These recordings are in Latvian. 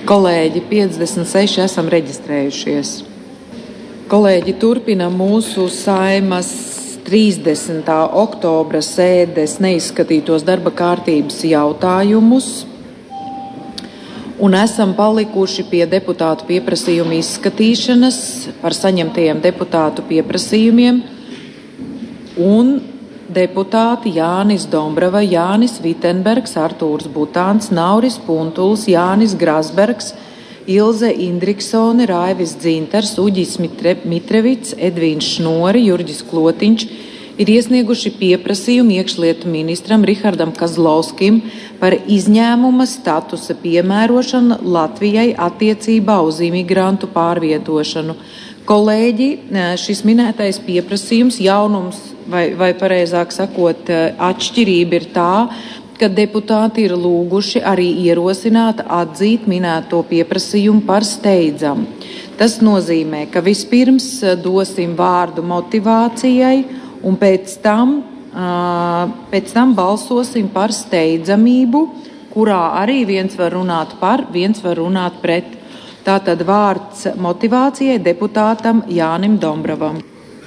Kolēģi, 56 esam reģistrējušies. Kolēģi, turpina mūsu Saimas 30. oktobra sēdes neizskatītos darba kārtības jautājumus un esam palikuši pie deputātu pieprasījumu izskatīšanas par saņemtajiem deputātu pieprasījumiem un deputāti Jānis Dombrava, Jānis Vitenbergs, Artūrs Butāns, Nauris Puntuls, Jānis Grasbergs, Ilze Indriksone, Raivis Dzintars, Uģis Mitrevits, Edvīns Šnori, Jurģis Klotiņš ir iesnieguši pieprasījumu iekšlietu ministram Rihardam Kazlovskim par izņēmuma statusa piemērošanu Latvijai attiecībā uz imigrantu pārvietošanu. Kolēģi, šis minētais pieprasījums jaunums vai pareizāk sakot, atšķirība ir tā, ka deputāti ir lūguši arī ierosināt atzīt minēto pieprasījumu par steidzamu. Tas nozīmē, ka vispirms dosim vārdu motivācijai un pēc tam balsosim par steidzamību, kurā arī viens var runāt par, viens var runāt pret. Tātad vārds motivācijai deputātam Jānim Dombravam.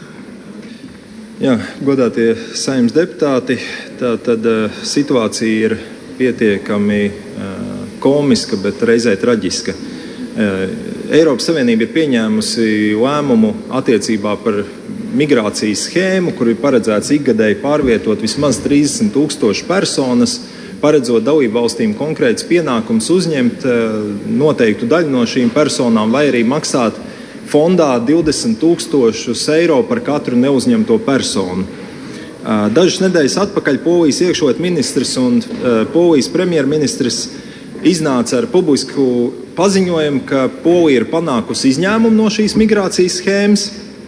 Jā, godātie Saeimas deputāti, tātad situācija ir pietiekami komiska, bet reizē traģiska. Eiropas Savienība ir pieņēmusi lēmumu attiecībā par migrācijas schēmu, kur ir paredzēts ikgadēji pārvietot vismaz 30,000 personas, paredzot dalībvalstīm konkrēts pienākums uzņemt noteiktu daļu no šīm personām vai arī maksāt fondā 20,000 eiro par katru neuzņemto personu. Dažas nedēļas atpakaļ Polijas iekšlietu ministrs un Polijas premjerministrs iznāca ar publisku paziņojumu, ka Polija ir panākusi izņēmumu no šīs migrācijas schēmas.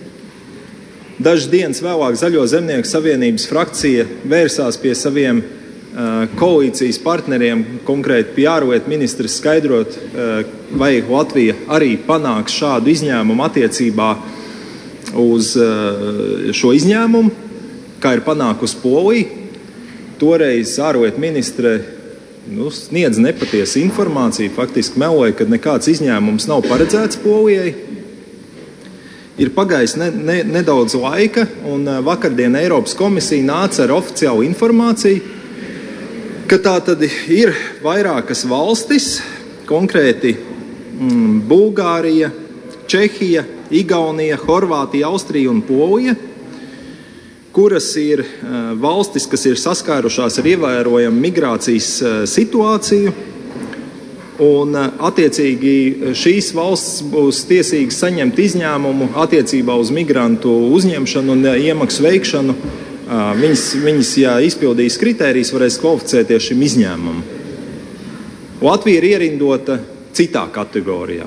Dažas dienas vēlāk Zaļo zemnieku savienības frakcija vērsās pie saviem koalīcijas partneriem, konkrēti pie ārlietu ministrs skaidrot, vai Latvija arī panāks šādu izņēmumu attiecībā uz šo izņēmumu, kā ir panākusi Polija. Toreiz ārlietu ministre sniedz nepatiesu informāciju, faktiski meloja, ka nekāds izņēmums nav paredzēts Polijai. Ir pagājis nedaudz laika, un vakardien Eiropas komisija nāca ar oficiālu informāciju, ka tā tad ir vairākas valstis, konkrēti Bulgārija, Čehija, Igaunija, Horvātija, Austrija un Polija, kuras ir valstis, kas ir saskārušās ar ievērojamu migrācijas situāciju, un attiecīgi šīs valsts būs tiesīgas saņemt izņēmumu attiecībā uz migrantu uzņemšanu un iemaksu veikšanu. Viņas, ja izpildīs kritērijas, varēs kvalificēties šim izņēmumam. Latvija ir ierindota citā kategorijā.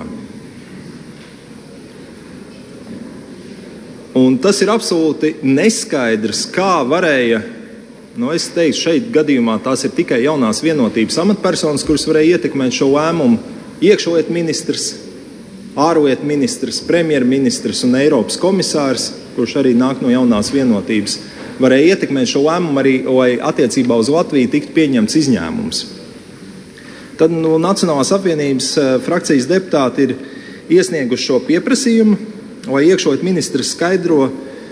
Un tas ir absolūti neskaidrs, kā varēja, es teiktu, šeit gadījumā tās ir tikai jaunās vienotības amatpersonas, kuras varēja ietekmēt šo lēmumu, iekšlietu ministrs, ārlietu ministrs, premjerministrs un Eiropas komisārs, kurš arī nāk no jaunās vienotības, varēja ietekmēt šo lēmumu arī, lai attiecībā uz Latviju tiktu pieņemts izņēmums. Tad no Nacionālās apvienības frakcijas deputāti ir iesnieguši šo pieprasījumu, lai iekšlietu ministrs skaidro,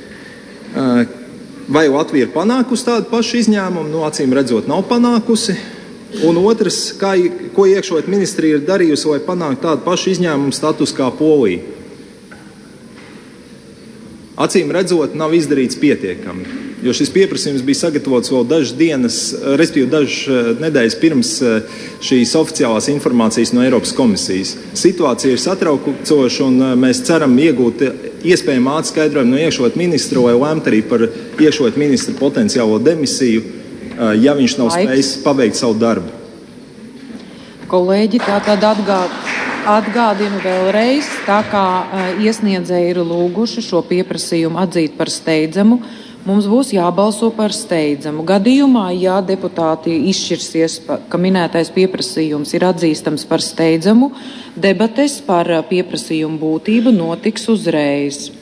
vai Latvija ir panākusi tādu pašu izņēmumu, acīm redzot nav panākusi, un otrs, ko iekšlietu ministrija ir darījusi, lai panāktu tādu pašu izņēmumu status kā Polija. Acīm redzot, nav izdarīts pietiekami, jo šis pieprasījums bija sagatavots vēl dažas dienas, respektīvi dažas nedēļas pirms šīs oficiālās informācijas no Eiropas komisijas. Situācija ir satraucoša, un mēs ceram iegūt iespējami ātru skaidrojumu no iekšlietu ministra, lai lemtu arī par iekšlietu ministra potenciālo demisiju, ja viņš nav spējis paveikt savu darbu. Kolēģi, tātad atgādinu vēlreiz, tā kā iesniedzēji ir lūguši šo pieprasījumu atzīt par steidzamu, mums būs jābalso par steidzamu. Gadījumā, ja deputāti izšķirsies, ka minētais pieprasījums ir atzīstams par steidzamu, debates par pieprasījumu būtību notiks uzreiz.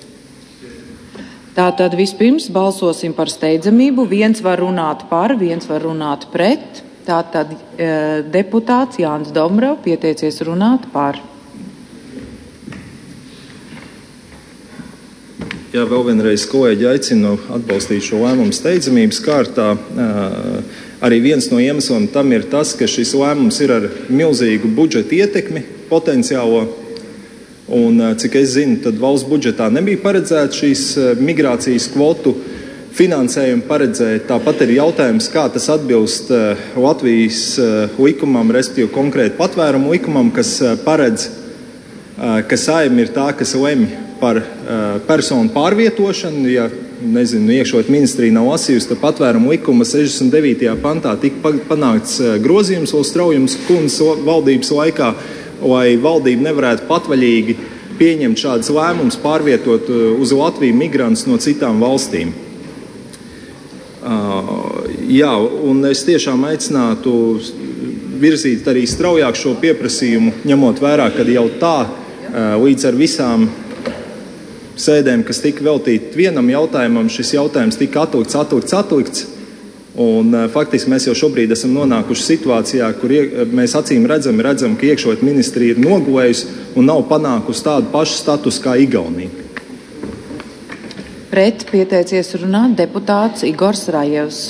Tātad vispirms balsosim par steidzamību. Viens var runāt par, viens var runāt pret. Tātad deputāts Jānis Dombrovs pieteicies runāt par. Jā, vēl vienreiz kolēģi aicinu atbalstīt šo lēmumu steidzamības kārtā. Arī viens no iemesliem tam ir tas, ka šis lēmums ir ar milzīgu budžeta ietekmi potenciālo. Un, cik es zinu, tad valsts budžetā nebija paredzēta šīs migrācijas kvotu finansējumu paredzēt. Tāpat ir jautājums, kā tas atbilst Latvijas likumam, respektīvi konkrēti patvērumu likumam, kas paredz, ka Saeima ir tā, kas lemj par personu pārvietošanu. Ja, iekšļietu ministrija nav lasījusi, tad patvērumu likuma 69. pantā tika panākts grozījums vēl Straujums kundzes valdības laikā, lai valdība nevarētu patvaļīgi pieņemt šādas lēmumus, pārvietot uz Latviju migrantus no citām valstīm. Jā, un es tiešām aicinātu virzīt arī straujāk šo pieprasījumu, ņemot vērā, ka jau tā līdz ar visām sēdēm, kas tika veltīti vienam jautājumam, šis jautājums tika atlikts. Un faktiski mēs jau šobrīd esam nonākuši situācijā, kur mēs acīm redzam, ka iekšļietu ministrija ir nogulējusi un nav panākusi tādu pašu statusu kā Igaunija. Pret pieteicies runāt deputāts Igors Rajevs.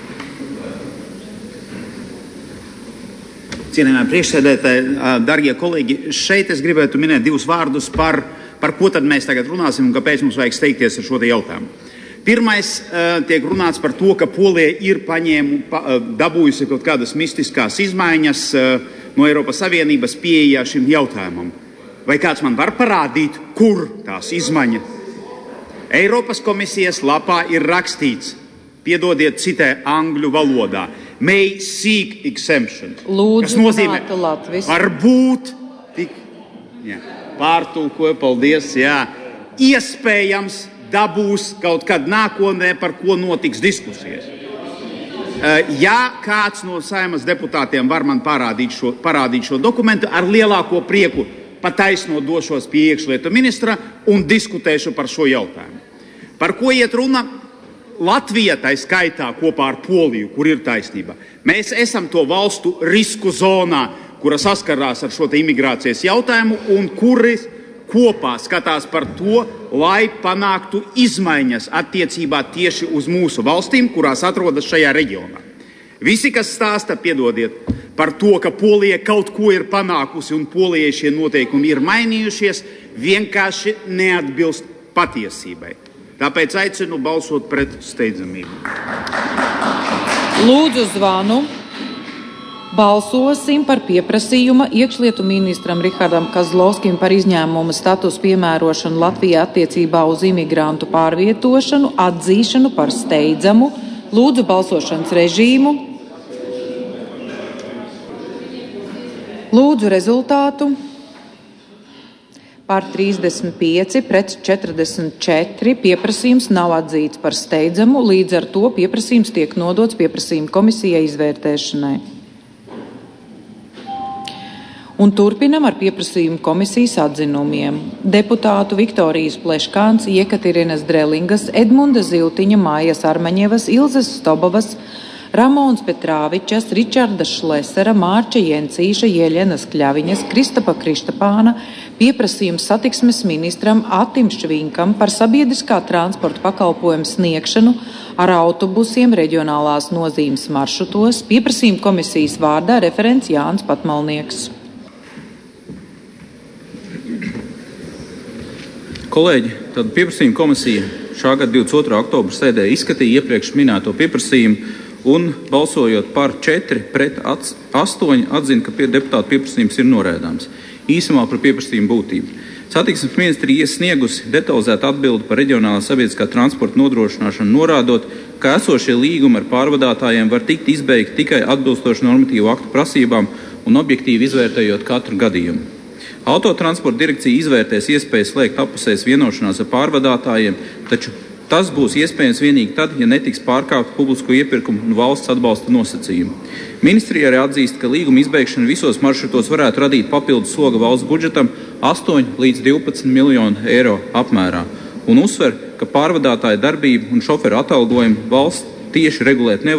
Cienījamie priekšsēdētāji, dargie kolēģi, šeit es gribētu minēt divus vārdus par ko tad mēs tagad runāsim un kāpēc mums vajag steigties ar šo te jautājumu. Pirmais tiek runāts par to, ka Polija ir dabūjusi kaut kādas mistiskās izmaiņas no Eiropas Savienības pieejā šim jautājumam. Vai kāds man var parādīt, kur tās izmaiņas? Eiropas komisijas lapā ir rakstīts, piedodiet, citē angļu valodā, may seek exemption. Lūdzu, kas nozīmē, varbūt tik, jā, pārtulkoju, paldies, jā, iespējams dabūs kaut kad nākotnē, par ko notiks diskusijas. Ja kāds no Saeimas deputātiem var man parādīt šo dokumentu, ar lielāko prieku pataisno došos pie iekšlietu ministra un diskutēšu par šo jautājumu. Par ko iet runa? Latvija tai skaitā kopā ar Poliju, kur ir taisnība. Mēs esam to valstu risku zonā, kura saskarās ar šo te imigrācijas jautājumu un kuris kopā skatās par to, lai panāktu izmaiņas attiecībā tieši uz mūsu valstīm, kurās atrodas šajā reģionā. Visi, kas stāsta, piedodiet, par to, ka Polija kaut ko ir panākusi un Polijai šie noteikumi ir mainījušies, vienkārši neatbilst patiesībai. Tāpēc aicinu balsot pret steidzamību. Lūdzu zvanu. Balsosim par pieprasījumu iekšlietu ministram Rihardam Kazlovskim par izņēmuma statusu piemērošanu Latvijā attiecībā uz imigrantu pārvietošanu, atzīšanu par steidzamu. Lūdzu balsošanas režīmu. Lūdzu rezultātu. Par 35 pret 44 pieprasījums nav atzīts par steidzamu, līdz ar to pieprasījums tiek nodots pieprasījuma komisijai izvērtēšanai. Un turpinam ar pieprasījumu komisijas atzinumiem. Deputātu Viktorijas Pleškāns, Iekaterinas Drelingas, Edmunda Ziltiņa, Mājas Armaņevas, Ilzes Stobovas, Ramons Petrāvičas, Ričarda Šlesera, Mārča Jencīša, Jeļenas Kļaviņas, Kristapa Kristapāna pieprasījums satiksmes ministram Atim Švinkam par sabiedriskā transporta pakalpojumu sniegšanu ar autobusiem reģionālās nozīmes maršrutos. Pieprasījuma komisijas vārdā referents Jānis Patmalnieks. Kolēģi, tad pieprasījuma komisija šā gada 22. oktobra sēdē izskatīja iepriekš minēto pieprasījumu un balsojot par 4 pret 8 atzina, ka deputātu pieprasījums ir noraidāms. Īsumā par pieprasījumu būtību. Satiksmes ministrija iesniegusi detalizētu atbildi par reģionālā sabiedriskā transporta nodrošināšanu, norādot, ka esošie līgumi ar pārvadātājiem var tikt izbeigti tikai atbilstoši normatīvu aktu prasībām un objektīvi izvērtējot katru gadījumu. Autotransporta direkcija izvērtēs iespējas slēgt appusējas vienošanās ar pārvadātājiem, taču tas būs iespējams vienīgi tad, ja netiks pārkāpt publisko iepirkumu un valsts atbalsta nosacījumu. Ministrija arī atzīst, ka līguma izbeigšana visos maršrutos varētu radīt papildus slogu valsts budžetam 8 līdz 12 miljonu eiro apmērā un uzsver, ka pārvadātāja darbību un šoferu atalgojumu valsts tieši regulēt nevar,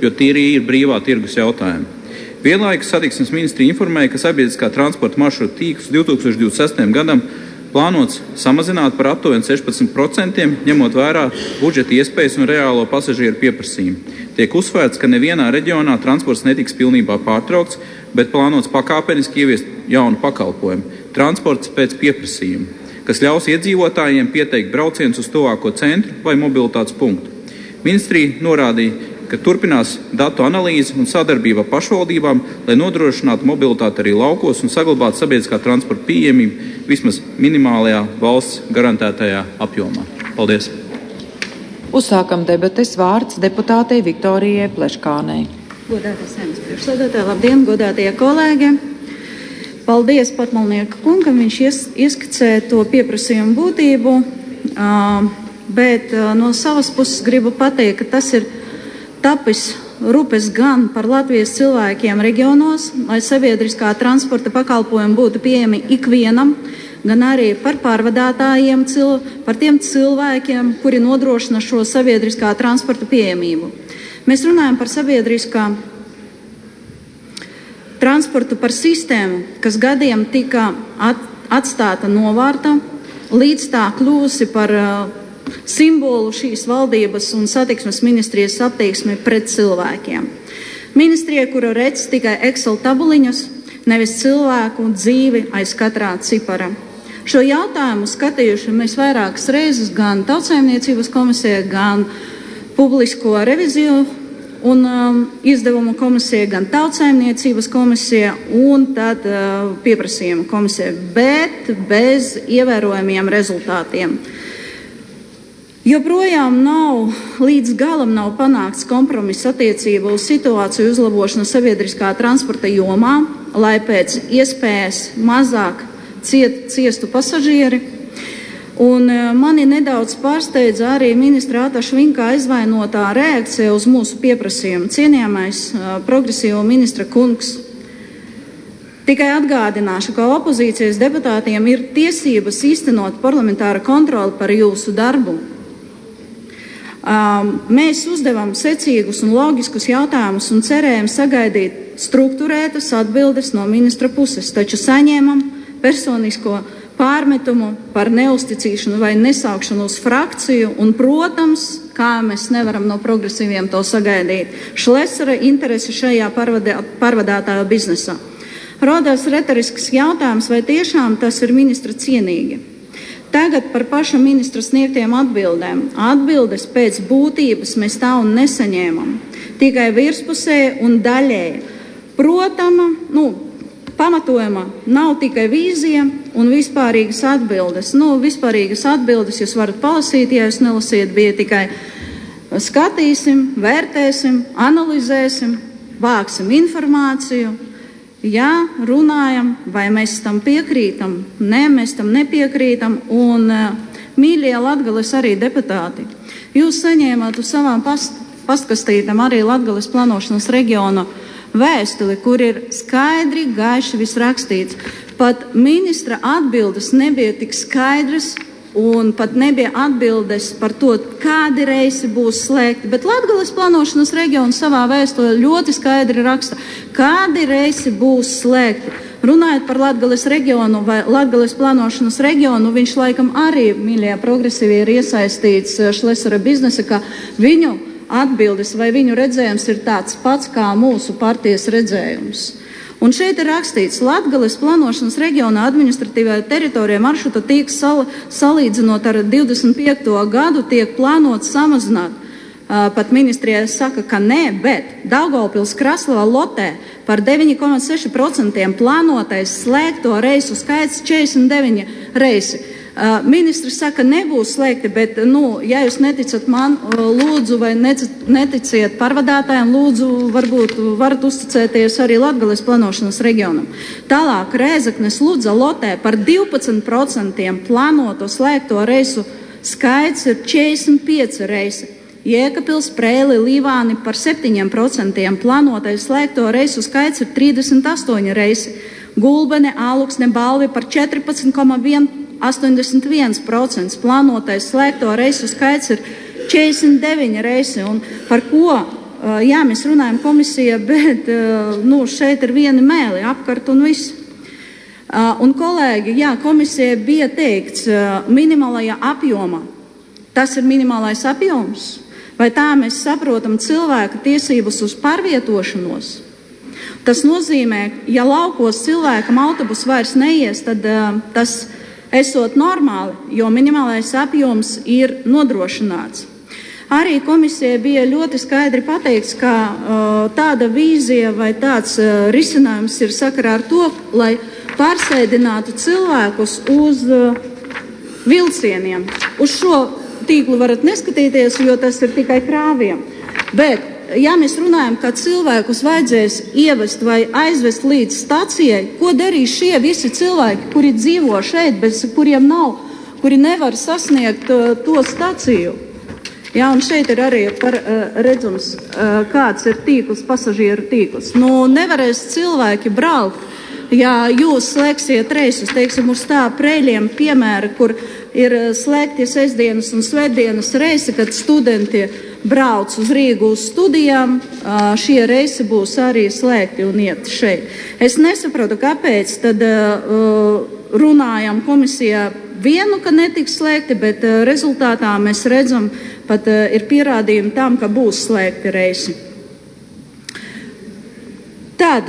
jo tie ir brīvā tirgus jautājumi. Vienlaikus satiksmes ministrija informēja, ka sabiedriskā transporta maršrutu tīklus 2026. gadam plānots samazināt par aptuveni 16%, ņemot vērā budžeta iespējas un reālo pasažieru pieprasījumu. Tiek uzsvērts, ka nevienā reģionā transports netiks pilnībā pārtraukts, bet plānots pakāpeniski ieviest jaunu pakalpojumu – transports pēc pieprasījuma, kas ļaus iedzīvotājiem pieteikt braucienus uz tuvāko centru vai mobilitātes punktu. Ministrija norādīja, ka turpinās datu analīzi un sadarbība pašvaldībām, lai nodrošinātu mobilitāti arī laukos un saglabātu sabiedriskā transporta pieejamību vismaz minimālajā valsts garantētajā apjomā. Paldies! Uzsākam debates, vārds deputātei Viktorijai Pleškānei. Godātais Saeimas priekšsēdētāji, labdien, godātie kolēģi! Paldies Patmalnieka kungam, viņš ieskicē to pieprasījumu būtību, bet no savas puses gribu pateikt, ka tas ir tapis rūpes gan par Latvijas cilvēkiem reģionos, lai sabiedriskā transporta pakalpojumi būtu pieejami ikvienam, gan arī par pārvadātājiem, par tiem cilvēkiem, kuri nodrošina šo sabiedriskā transporta pieejamību. Mēs runājam par sabiedriskā transportu, par sistēmu, kas gadiem tika atstāta novārta, līdz tā kļūsi par simbolu šīs valdības un satiksmes ministrijas attieksmi pret cilvēkiem. Ministrija, kura redz tikai Excel tabuliņas, nevis cilvēku dzīvi aiz katrā cipara. Šo jautājumu skatījuši mēs vairākas reizes gan Tautsaimniecības komisijā, gan Publisko reviziju un izdevumu komisija, gan Tautsaimniecības komisija un tad pieprasījuma komisija, bet bez ievērojamiem rezultātiem. Joprojām līdz galam nav panākts kompromiss attiecībā uz situāciju uzlabošanu sabiedriskā transporta jomā, lai pēc iespējas mazāk ciestu pasažieri. Un mani nedaudz pārsteidza arī ministra Ataša Vinka aizvainotā reakcija uz mūsu pieprasījumu. Cienījamais progresīvo ministra kungs. Tikai atgādināšu, ka opozīcijas deputātiem ir tiesības īstenot parlamentāra kontroli par jūsu darbu. Mēs uzdevam secīgus un loģiskus jautājumus un cerējam sagaidīt strukturētas atbildes no ministra puses, taču saņēmam personisko pārmetumu par neusticīšanu vai nesaukšanu uz frakciju un, protams, kā mēs nevaram no progresīviem to sagaidīt, Šlesera interesi šajā pārvadātāju biznesā. Rodās retorisks jautājums, vai tiešām tas ir ministra cienīgi. Tagad par paša ministra sniegtiem atbildēm. Atbildes pēc būtības mēs tā un nesaņēmam. Tikai virspusēji un daļēji. Protama, pamatojama nav tikai vīzija un vispārīgas atbildes. Vispārīgas atbildes jūs varat palasīt, ja jūs nelasiet, bija tikai skatīsim, vērtēsim, analizēsim, vāksim informāciju. Jā, runājam, vai mēs tam piekrītam? Nē, mēs tam nepiekrītam. Un, mīļie Latgales arī deputāti, jūs saņēmāt uz savām pastkastītām arī Latgales plānošanas reģiona vēstuli, kur ir skaidri, gaiši viss rakstīts. Pat ministra atbildes nebija tik skaidras un pat nebija atbildes par to, kādi reisi būs slēgti. Bet Latgales plānošanas reģiona savā vēstulē ļoti skaidri raksta, kādi reisi būs slēgti. Runājot par Latgales reģionu vai Latgales plānošanas reģionu, viņš laikam arī, mīļie progresīvi, ir iesaistīts Šlesera biznesa, ka viņu atbildes vai viņu redzējums ir tāds pats kā mūsu partijas redzējums. Un šeit ir rakstīts, Latgales plānošanas reģiona administratīvajā teritorijā maršruta tīkls salīdzinot ar 25. gadu tiek plānots samazināt. Pat ministrijai saka, ka nē, bet Daugavpils Kraslava lotē par 9,6% plānotais slēgto reisu skaits 49 reisi. Ministrs saka, nebūs slēgti, bet, ja jūs neticat man, lūdzu, vai neticiet pārvadātājiem, lūdzu, varbūt varat uzticēties arī Latgales plānošanas reģionam. Tālāk Rēzeknes Ludza lotē par 12% plānoto slēgto reisu skaits ir 45 reisi. Jēkabpils, Prēli, Līvāni par 7% plānotais slēgto reisu skaits ir 38 reisi. Gulbene, Āluksne, Balvi par 14,81%. Plānotais slēgto reisu skaits ir 49 reisi. Un par ko jā, mēs runājam komisija, bet šeit ir viena mēli apkart un viss. Un kolēģi, jā, komisija bija teikts minimālajā apjomā. Tas ir minimālais apjoms? Vai tā mēs saprotam cilvēka tiesības uz pārvietošanos? Tas nozīmē, ja laukos cilvēkam autobus vairs neies, tad tas esot normāli, jo minimālais apjoms ir nodrošināts. Arī komisijai bija ļoti skaidri pateikts, ka tāda vīzija vai tāds risinājums ir sakarā ar to, lai pārsēdinātu cilvēkus uz vilcieniem. Uz šo tīklu varat neskatīties, jo tas ir tikai krāviem. Bet, ja mēs runājam, ka cilvēkus vajadzēs ievest vai aizvest līdz stacijai, ko darīs šie visi cilvēki, kuri dzīvo šeit, bet kuri nevar sasniegt to staciju? Jā, un šeit ir arī redzams, kāds ir tīkls, pasažieru tīkls. Nevarēs cilvēki braukt, ja jūs slēgsiet reisus, teiksim, uz tā Preļiem piemēra, kur ir slēgti sestdienas un svētdienas reisi, kad studenti brauc uz Rīgu uz studijām, šie reisi būs arī slēgti un iet šeit. Es nesaprotu, kāpēc tad runājam komisijā vienu, ka netiks slēgti, bet rezultātā mēs redzam, pat ir pierādījumi tam, ka būs slēgti reisi. Tad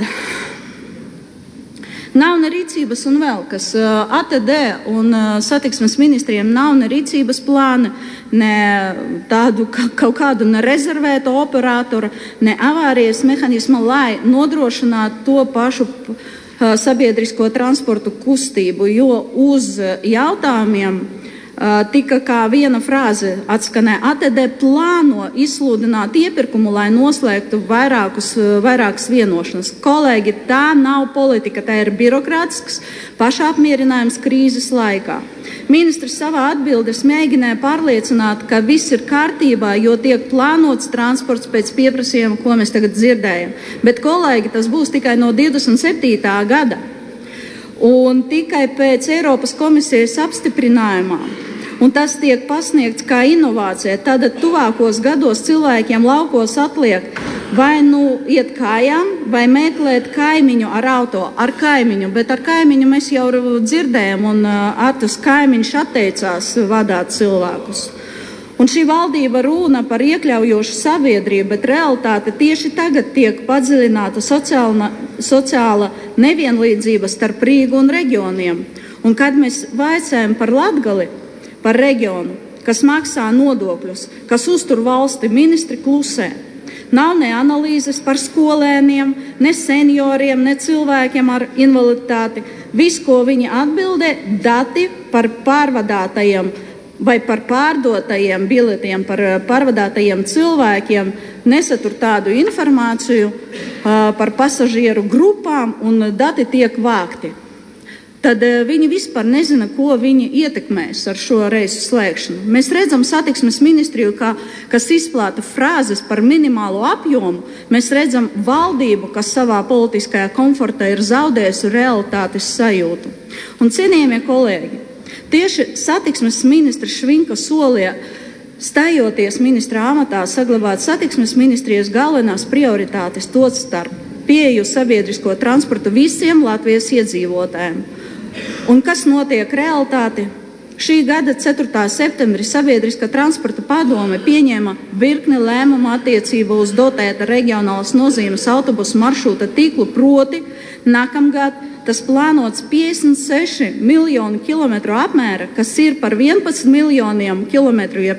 nav ne rīcības un vēl, kas ATD un satiksmes ministriem nav ne rīcības plāna, ne tādu kaut kādu ne rezervēto operatoru, ne avārijas mehanismu, lai nodrošinātu to pašu sabiedrisko transportu kustību, jo uz jautājumiem tika kā viena frāze atskanē, ATD plāno izsludināt iepirkumu, lai noslēgtu vairākas vienošanas. Kolēģi, tā nav politika, tā ir birokrātisks pašapmierinājums krīzes laikā. Ministrs savā atbildes mēģināja pārliecināt, ka viss ir kārtībā, jo tiek plānots transports pēc pieprasījuma, ko mēs tagad dzirdējam. Bet, kolēģi, tas būs tikai no 27. gada. Un tikai pēc Eiropas komisijas apstiprinājumā. Un tas tiek pasniegts kā inovācija. Tad tuvākos gados cilvēkiem laukos atliek vai iet kājām, vai meklēt kaimiņu ar auto, ar kaimiņu. Bet ar kaimiņu mēs jau dzirdējam, un tas kaimiņš atteicās vadāt cilvēkus. Un šī valdība runa par iekļaujošu sabiedrību, bet realitāte tieši tagad tiek padziļināta sociāla nevienlīdzība starp Rīgu un reģioniem. Un kad mēs vaicājam par Latgali, par reģionu, kas maksā nodokļus, kas uztur valsti, ministri klusē. Nav ne analīzes par skolēniem, ne senioriem, ne cilvēkiem ar invaliditāti. Viss, ko viņi atbildē, dati par pārvadātajiem vai par pārdotajiem biletiem, par pārvadātajiem cilvēkiem, nesatur tādu informāciju par pasažieru grupām, un dati tiek vākti. Tad viņi vispār nezina, ko viņi ietekmēs ar šo reisu slēgšanu. Mēs redzam satiksmes ministriju, kas izplāta frāzes par minimālo apjomu. Mēs redzam valdību, kas savā politiskajā komfortā ir zaudējusi realitātes sajūtu. Un, cienījamie kolēģi, tieši satiksmes ministrs Švinka solīja, stājoties ministra amatā, saglabāt satiksmes ministrijas galvenās prioritātes, tostarp pieeju sabiedrisko transportu visiem Latvijas iedzīvotājiem. Un kas notiek realitāti? Šī gada 4. septembrī Sabiedriskā transporta padome pieņēma virkni lēmumu attiecībā uz dotēta reģionālas nozīmes autobusu maršruta tīklu, proti nākamgad tas plānots 56 miljonu kilometru apmēra, kas ir par 11 miljoniem kilometru, jeb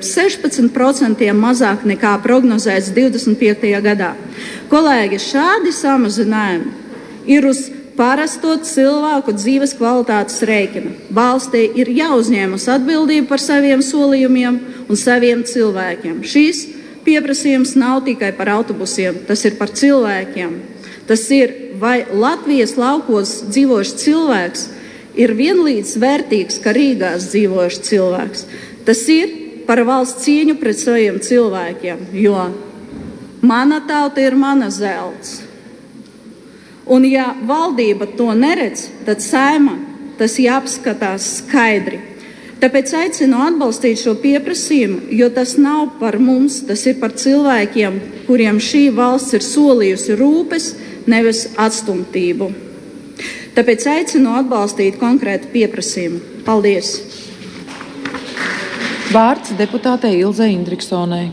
16% mazāk nekā prognozēts 25. gadā. Kolēģi, šādi samazinājumi ir uz parasto cilvēku dzīves kvalitātes rēķina. Valstī ir jāuzņemas atbildība par saviem solījumiem un saviem cilvēkiem. Šīs pieprasījums nav tikai par autobusiem, tas ir par cilvēkiem. Tas ir, vai Latvijas laukos dzīvošs cilvēks ir vienlīdz vērtīgs, kā Rīgās dzīvošs cilvēks. Tas ir par valsts cieņu pret saviem cilvēkiem, jo mana tauta ir mana zelts. Un ja valdība to neredz, tad Saeima tas jāapskatās skaidri. Tāpēc aicinu atbalstīt šo pieprasījumu, jo tas nav par mums, tas ir par cilvēkiem, kuriem šī valsts ir solījusi rūpes, nevis atstumtību. Tāpēc aicinu atbalstīt konkrētu pieprasījumu. Paldies! Vārds deputātei Ilzei Indriksonai.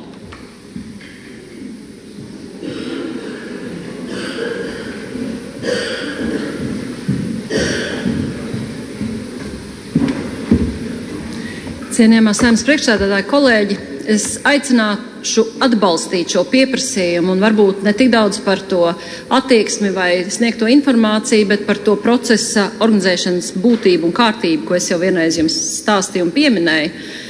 Cienījamā Saeimas priekšsēdētāja kolēģi, es aicināšu atbalstīt šo pieprasījumu un varbūt ne tik daudz par to attieksmi vai sniegto informāciju, bet par to procesa organizēšanas būtību un kārtību, ko es jau vienreiz jums stāstīju un pieminēju.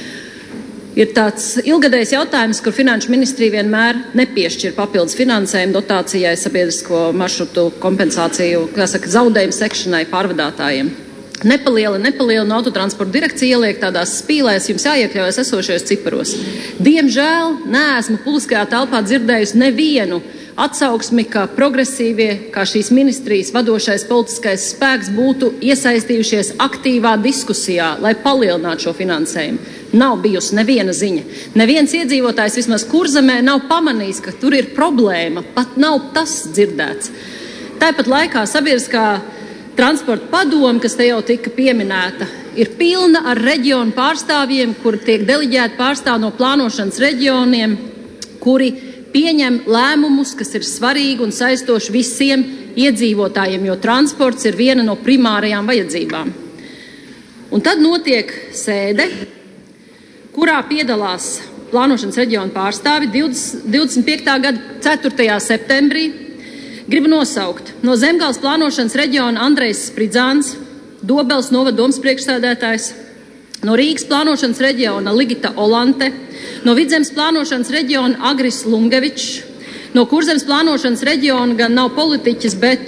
Ir tāds ilgadējs jautājums, kur Finanšu ministrija vienmēr nepiešķir papildus finansējumu dotācijai sabiedrisko maršrutu kompensāciju, zaudējumu sekšanai pārvadātājiem. Nepalielina autotransporta direkcija ieliek tādās spīlēs, jums jāiekļaujas esošajos ciparos. Diemžēl neesmu publiskajā telpā dzirdējusi nevienu atsauksmi, ka progresīvie, kā šīs ministrijas vadošais politiskais spēks būtu iesaistījušies aktīvā diskusijā, lai palielinātu šo finansējumu. Nav bijusi neviena ziņa. Neviens iedzīvotājs vismaz Kurzemē nav pamanījis, ka tur ir problēma. Pat nav tas dzirdēts. Tāpat laikā sabiedriskā transporta padome, kas te jau tika pieminēta, ir pilna ar reģionu pārstāvjiem, kur tiek deleģēti pārstāvi no plānošanas reģioniem, kuri pieņem lēmumus, kas ir svarīgi un saistoši visiem iedzīvotājiem, jo transports ir viena no primārajām vajadzībām. Un tad notiek sēde, kurā piedalās plānošanas reģionu pārstāvi 25. gada 4. septembrī. Gribu nosaukt no Zemgales plānošanas reģiona Andrejs Spridzāns, Dobels novada domas priekšsēdētājs, no Rīgas plānošanas reģiona Ligita Olante, no Vidzemes plānošanas reģiona Agris Lungevičs, no Kurzemes plānošanas reģiona gan nav politiķis, bet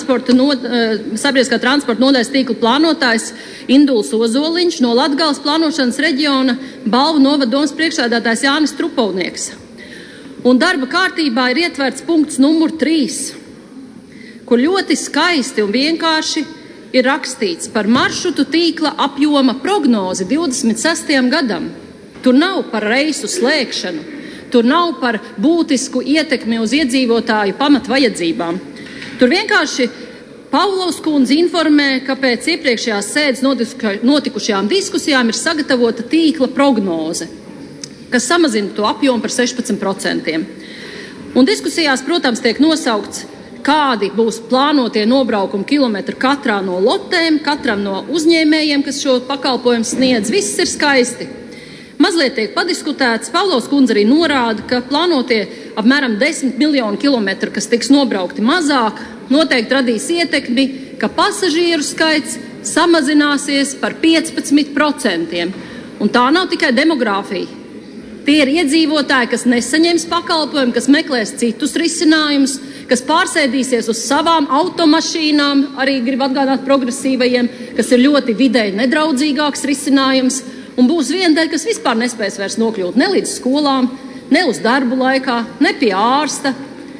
sabiedriskā transporta nodaļas tīkla plānotājs Induls Ozoliņš, no Latgales plānošanas reģiona Balvu novada domas priekšsēdētājs Jānis Trupolnieks. Un darba kārtībā ir ietverts punkts numur 3, kur ļoti skaisti un vienkārši ir rakstīts par maršrutu tīkla apjoma prognozi 26. gadam. Tur nav par reisu slēgšanu, tur nav par būtisku ietekmi uz iedzīvotāju pamatvajadzībām. Tur vienkārši Pavlovs kundze informē, ka pēc iepriekšējās sēdes notikušajām diskusijām ir sagatavota tīkla prognoze, kas samazina to apjomu par 16%. Un diskusijās, protams, tiek nosaukts, kādi būs plānotie nobraukuma kilometri katrā no lotēm, katram no uzņēmējiem, kas šo pakalpojumu sniedz. Viss ir skaisti. Mazliet tiek padiskutēts, Pavlovs kundze arī norāda, ka plānotie apmēram 10 miljonu kilometru, kas tiks nobraukti mazāk, noteikti radīs ietekmi, ka pasažieru skaits samazināsies par 15%. Un tā nav tikai demogrāfija. Tie ir iedzīvotāji, kas nesaņems pakalpojumu, kas meklēs citus risinājumus, kas pārsēdīsies uz savām automašīnām, arī grib atgādāt progresīvajiem, kas ir ļoti vidēji nedraudzīgāks risinājums, un būs viena daļa, kas vispār nespēs vairs nokļūt ne līdz skolām, ne uz darbu laikā, ne pie ārsta.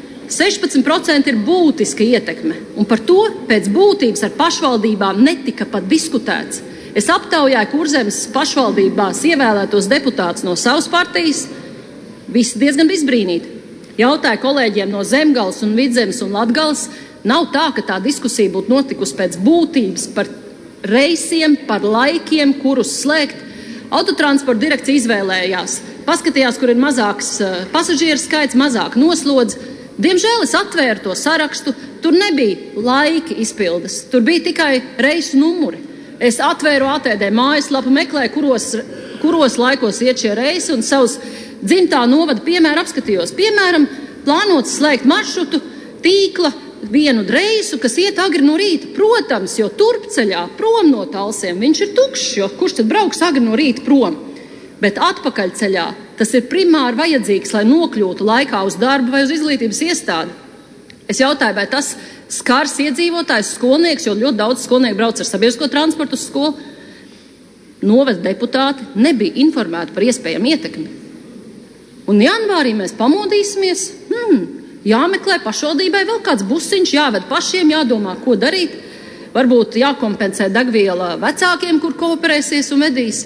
16% ir būtiska ietekme, un par to pēc būtības ar pašvaldībām netika pat diskutēts. Es aptaujāju Kurzemes pašvaldībās ievēlētos deputātus no savas partijas, visi diezgan izbrīnīti. Jautāju kolēģiem no Zemgales un Vidzemes un Latgales, nav tā, ka tā diskusija būtu notikusi pēc būtības par reisiem, par laikiem, kurus slēgt. Autotransporta direkcija izvēlējās, paskatījās, kur ir mazāks pasažieru skaits, mazāk noslodzi. Diemžēl es atvēru to sarakstu, tur nebija laiki izpildes, tur bija tikai reisu numuri. Es atvēru ATD mājaslapu, meklēju, kuros laikos iet šie reisi un savus dzimtā novada piemēru apskatījos. Piemēram, plānots slēgt maršrutu tīkla vienu reisu, kas iet agri no rīta. Protams, jo turpceļā prom no Talsiem viņš ir tukšs, jo kurš tad brauks agri no rīta prom? Bet atpakaļceļā tas ir primāri vajadzīgs, lai nokļūtu laikā uz darbu vai uz izglītības iestādi. Es jautāju, vai tas skars iedzīvotājs, skolnieks, jo ļoti daudz skolnieku brauc ar sabiedrisko transportu uz skolu. Novada deputāti nebija informēti par iespējamu ietekmi. Un janvārī mēs pamodīsimies, jāmeklē pašvaldībai vēl kāds busiņš, jāved pašiem, jādomā, ko darīt. Varbūt jākompensē degviela vecākiem, kur kooperēsies un vedīs.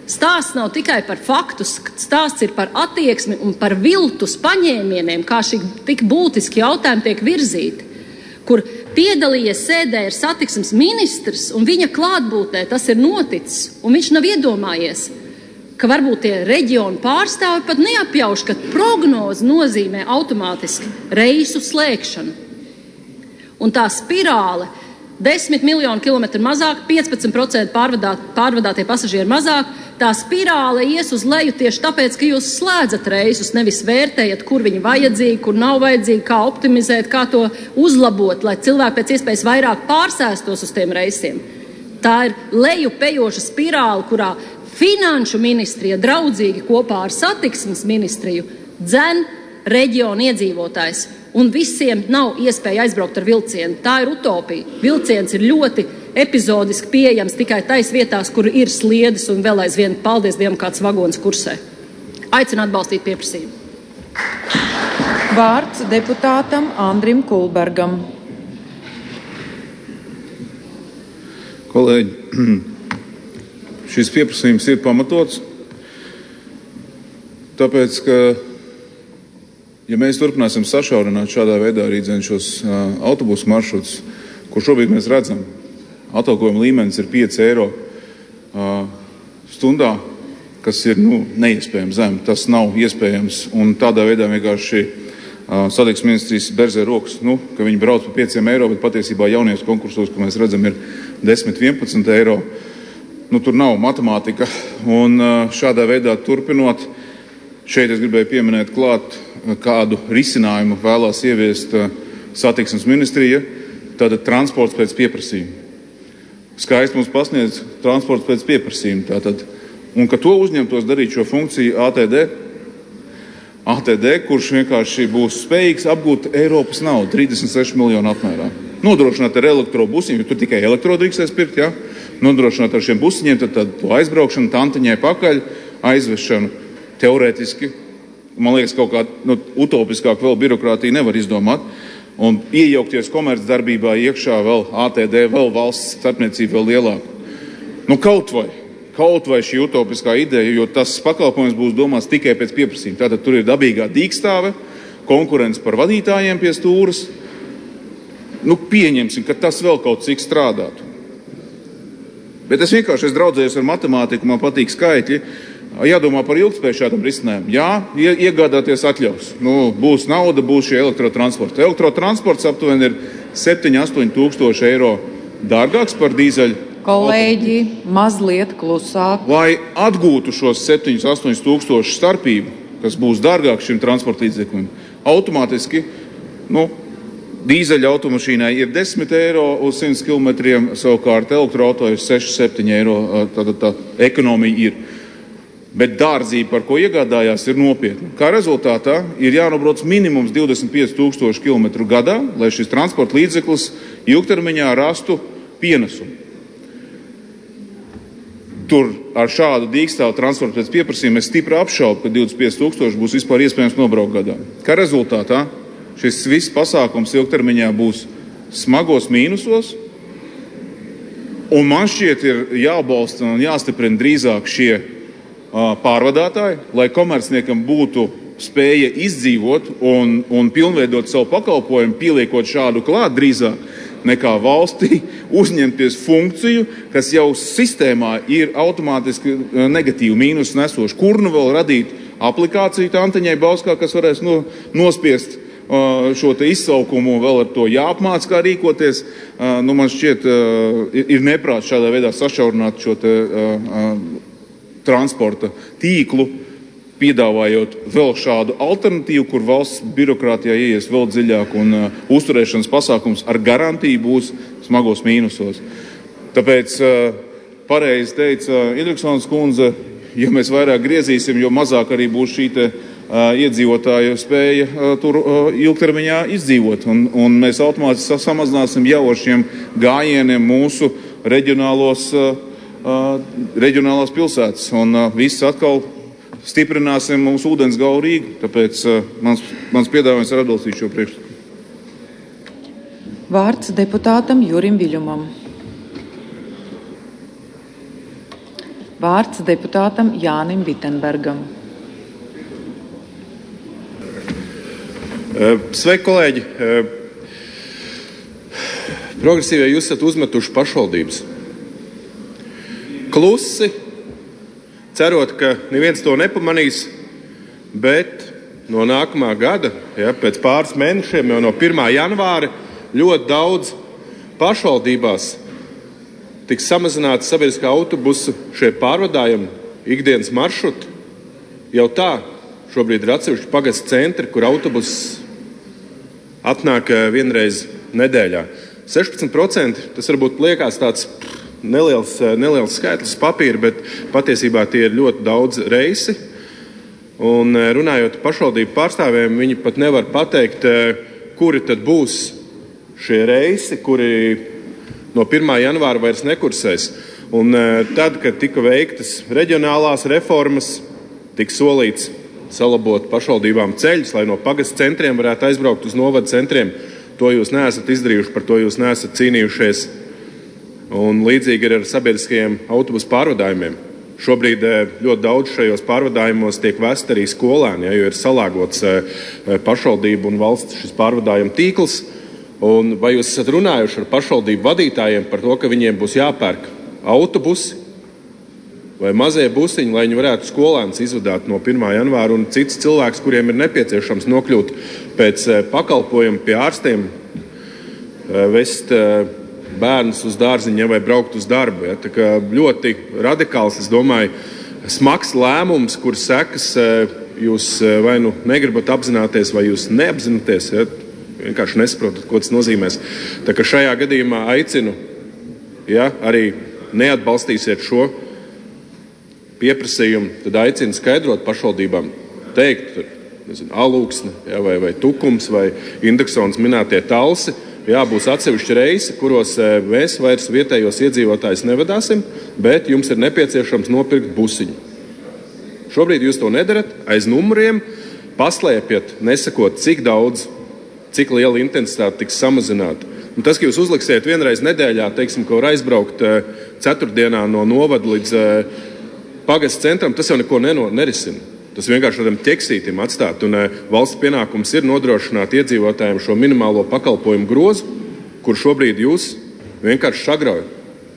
Stāsts nav tikai par faktus, stāsts ir par attieksmi un par viltus paņēmieniem, kā šī tik būtiski jautājumi tiek virzīti, kur piedalījies sēdē ir satiksmes ministrs un viņa klātbūtnē tas ir noticis, un viņš nav iedomājies, ka varbūt tie reģionu pārstāvi pat neapjauš, ka prognoze nozīmē automātiski reisu slēgšanu. Un tā spirāle 10 miljonu kilometru mazāk, 15% pārvadātie pasažieri mazāk, tā spirāle ies uz leju tieši tāpēc, ka jūs slēdzat reisus, nevis vērtējat, kur viņi vajadzīgi, kur nav vajadzīgi, kā optimizēt, kā to uzlabot, lai cilvēki pēc iespējas vairāk pārsēstos uz tiem reisiem. Tā ir leju pejoša spirāle, kurā Finanšu ministrija draudzīgi kopā ar satiksmes ministriju dzen reģionu iedzīvotājs. Un visiem nav iespēja aizbraukt ar vilcienu. Tā ir utopija. Vilciens ir ļoti epizodiski pieejams tikai tais vietās, kur ir sliedes un vēl aizvien, paldies Dievam, kāds vagons kursē. Aicinu atbalstīt pieprasījumu. Vārds deputātam Andrim Kulbergam. Kolēģi, šis pieprasījums ir pamatots, tāpēc, ka ja mēs turpināsim sašaurināt šādā veidā arī šos autobusu maršrutus, kur šobrīd mēs redzam, atalgojuma līmenis ir 5 eiro stundā, kas ir neiespējami zem. Tas nav iespējams, un tādā veidā vienkārši satiksmes ministrijas berzē rokas, ka viņi brauc par 5 eiro, bet patiesībā jaunies konkursos, ko mēs redzam, ir 10-11 eiro. Tur nav matemātika, un šādā veidā turpinot, šeit es gribēju pieminēt klāt, kādu risinājumu vēlās ieviest satiksmes ministrija, tātad transports pēc pieprasījuma. Skaisti mums pasniedz transports pēc pieprasījuma, tātad, un ka to uzņemtos darīt šo funkciju ATD, kurš vienkārši būs spējīgs apgūt Eiropas naudu 36 miljonu apmērā. Nodrošināt ar elektrobusiņiem, jo tur tikai elektrodrīkstēs pirkt, ja? Nodrošināt ar šiem busiņiem, tad to aizbraukšanu, tantiņai pakaļ, aizvešanu teorētiski. Man liekas, kaut kā utopiskāk vēl birokrātija nevar izdomāt. Un iejaukties komercdarbībā iekšā vēl ATD, vēl valsts starpniecība vēl lielāku. Kaut vai šī utopiskā ideja, jo tas pakalpojums būs domāts tikai pēc pieprasījuma. Tātad tur ir dabīgā dīkstāve, konkurence par vadītājiem pie stūras. Pieņemsim, ka tas vēl kaut cik strādātu. Bet es vienkārši draudzējos ar matemātiku, man patīk skaitļi. Jādomā par ilgspēju šādam risinājumam. Jā, iegādāties atļaus. Būs nauda, būs šie elektrotransports. Elektrotransports aptuveni ir 7-8 tūkstoši eiro dārgāks par dīzeļu. Kolēģi, mazliet klusāk. Lai atgūtu šos 7-8 tūkstošu starpību, kas būs dārgāks šim transporta līdzeklim, automātiski, dīzeļa automašīnai ir 10 eiro uz 100 kilometriem, savukārt elektroauto ir 6-7 eiro, tā ekonomija ir. Bet dārdzība, par ko iegādājās, ir nopietna. Kā rezultātā ir jānobrauc minimums 25 000 kilometru gadā, lai šis transporta līdzeklis ilgtermiņā rastu pienesumu. Tur ar šādu dīkstāvu transportu pēc pieprasījuma es stipri apšaubu, ka 25 000 būs vispār iespējams nobraukt gadā. Kā rezultātā šis viss pasākums ilgtermiņā būs smagos mīnusos, un man šķiet ir jābalsta un jāstiprina drīzāk šie pārvadātāji, lai komercniekam būtu spēja izdzīvot un pilnveidot savu pakalpojumu, pieliekot šādu klāt drīzāk nekā valstī uzņemties funkciju, kas jau sistēmā ir automātiski negatīvu mīnusu nesoši. Kur vēl radīt aplikāciju Tantiņai Bauskā, kas varēs nospiest šo te izsaukumu, vēl ar to jāapmāc, kā rīkoties. Man šķiet, ir neprāts šādā veidā sašaurināt šo te transporta tīklu, piedāvājot vēl šādu alternatīvu, kur valsts birokrātijā ieies vēl dziļāk un uzturēšanas pasākums ar garantiju būs smagos mīnusos. Tāpēc pareizi teica Indriksons kundze, ja mēs vairāk griezīsim, jo mazāk arī būs šī te iedzīvotāju spēja tur ilgtermiņā izdzīvot. Un mēs automātiski samazināsim jau ar šiem gājieniem mūsu reģionālās pilsētas. Un viss atkal stiprināsim mūsu ūdens galu Rīgu. Tāpēc mans piedāvājums ir atbalstīt šo priekšlikumu. Vārds deputātam Jurim Viļumam. Vārds deputātam Jānim Vitenbergam. Sveiki, kolēģi! Progresīvie jūs esat uzmetuši pašvaldības. Klusi, cerot, ka neviens to nepamanīs, bet no nākamā gada, pēc pāris mēnešiem, jau no 1. janvāra, ļoti daudz pašvaldībās tiks samazināti sabiedriskā autobusu šie pārvadājumi, ikdienas maršruti. Jau tā šobrīd ir atsevišķi pagastu centri, kur autobuss atnāk vienreiz nedēļā. 16%, tas varbūt liekas tāds neliels skaitlis papīra, bet patiesībā tie ir ļoti daudz reisi. Un runājot pašvaldību pārstāvjiem, viņi pat nevar pateikt, kuri tad būs šie reisi, kuri no 1. janvāra vairs nekursēs. Un tad, kad tika veiktas reģionālās reformas, tika solīts salabot pašvaldībām ceļus, lai no pagastu centriem varētu aizbraukt uz novada centriem. To jūs neesat izdarījuši, par to jūs neesat cīnījušies. Un līdzīgi ir ar sabiedriskajiem autobusu pārvadājumiem. Šobrīd ļoti daudz šajos pārvadājumos tiek vest arī skolēni, jo ir salāgots pašvaldību un valsts šis pārvadājuma tīkls. Un vai jūs esat runājuši ar pašvaldību vadītājiem par to, ka viņiem būs jāpērk autobusi vai mazie busiņi, lai viņi varētu skolēnus izvadāt no 1. janvāra un cits cilvēks, kuriem ir nepieciešams nokļūt pēc pakalpojuma pie ārstiem, vest bērnus uz dārziņu vai braukt uz darbu. Tā kā ļoti radikāls, es domāju, smags lēmums, kur sekas jūs vai nu negribat apzināties, vai jūs neapzināties, vienkārši nesaprotat, ko tas nozīmēs. Tā kā šajā gadījumā aicinu, arī neatbalstīsiet šo pieprasījumu, tad aicinu skaidrot pašvaldībām, teikt, Alūksne, vai Tukums, vai Indeksons minētie Talsi, būs atsevišķi reisi, kuros mēs vairs vietējos iedzīvotājus nevadāsim, bet jums ir nepieciešams nopirkt busiņu. Šobrīd jūs to nedarat, aiz numuriem paslēpjat, nesakot, cik daudz, cik liela intensitāte tiks samazināta. Un tas, ka jūs uzliksiet vienreiz nedēļā, teiksim, ko var aizbraukt ceturtdienā no novada līdz pagastu centram, tas jau neko nerisina. Tas vienkārši tādam ķeksītim atstāt. Un valsts pienākums ir nodrošināt iedzīvotājiem šo minimālo pakalpojumu grozu, kur šobrīd jūs vienkārši sagraujat.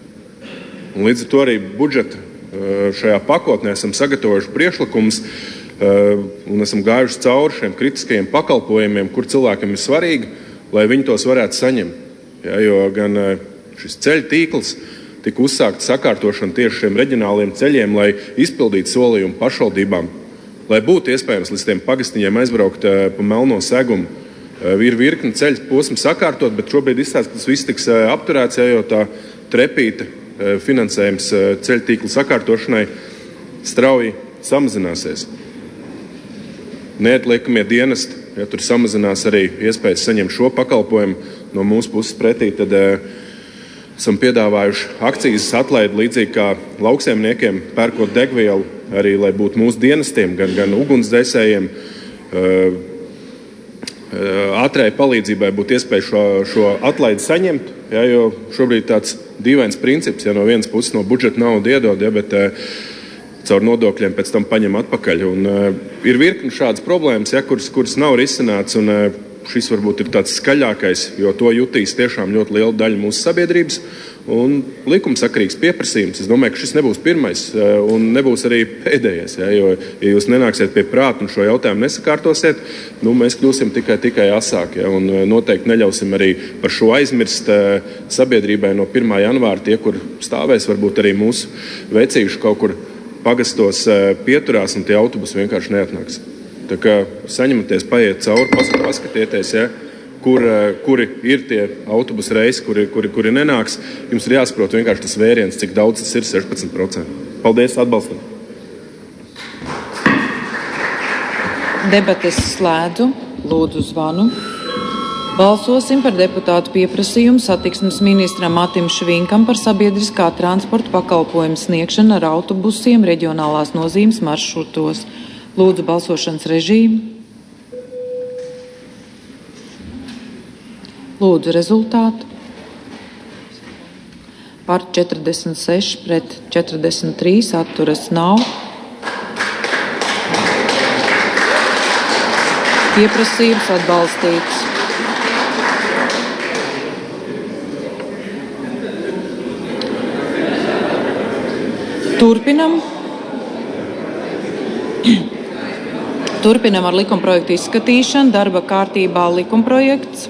Un līdz ar to arī budžeta šajā pakotnē esam sagatavojuši priekšlikumus un esam gājuši cauri šiem kritiskajiem pakalpojumiem, kur cilvēkiem ir svarīgi, lai viņi tos varētu saņemt. Jo gan šis ceļu tīkls tika uzsākt sakārtošana tieši šiem reģionāliem ceļiem, lai izpildītu solījumu pašvaldībām, lai būtu iespējams līdz tiem pagastiņiem aizbraukt pa Melno segumu. Ir virkni ceļu posmu sakārtot, bet šobrīd izstāsta, ka tas viss tiks apturēts, jo tā trepīta finansējums ceļu tīkla sakārtošanai strauji samazināsies. Neatliekamie dienesti, tur samazinās arī iespējas saņemt šo pakalpojumu no mūsu puses pretī, tad esam piedāvājuši akcijas atlaidi līdzīgi kā lauksaimniekiem, pērkot degvielu, arī lai būtu mūsu dienestiem, gan ugunsdzēsējiem, ātrēji palīdzībai būtu iespēja šo atlaidi saņemt, jo šobrīd tāds dīvains princips, no vienas puses no budžeta naudu iedod, bet caur nodokļiem pēc tam paņem atpakaļ. Un ir virkni šādas problēmas, kuras nav risināts, un šis varbūt ir tāds skaļākais, jo to jutīs tiešām ļoti liela daļa mūsu sabiedrības un likumsakarīgs pieprasījums. Es domāju, ka šis nebūs pirmais un nebūs arī pēdējais, jo, ja jūs nenāksiet pie prāta un šo jautājumu nesakārtosiet, mēs kļūsim tikai asāki, un noteikti neļausim arī par šo aizmirst sabiedrībai no 1. janvāra tie, kur stāvēs varbūt arī mūsu vecīši kaut kur pagastos pieturās un tie autobusi vienkārši neatnāks. Tā kā saņematies, paiet cauri, paskatieties, kuri ir tie autobusu reisi, kuri nenāks. Jums ir jāsaprot vienkārši tas vēriens, cik daudz tas ir 16%. Paldies, atbalstam! Debates slēdzu, lūdzu zvanu. Balsosim par deputātu pieprasījumu satiksmes ministram Matim Švinkam par sabiedriskā transporta pakalpojumu sniegšanu ar autobusiem reģionālās nozīmes maršrutos. Lūdzu balsošanas režīmu. Lūdzu rezultātu. Par 46 pret 43 atturas nav. Pieprasījums atbalstīts. Turpinam ar likumprojektu izskatīšanu. Darba kārtībā likumprojekts.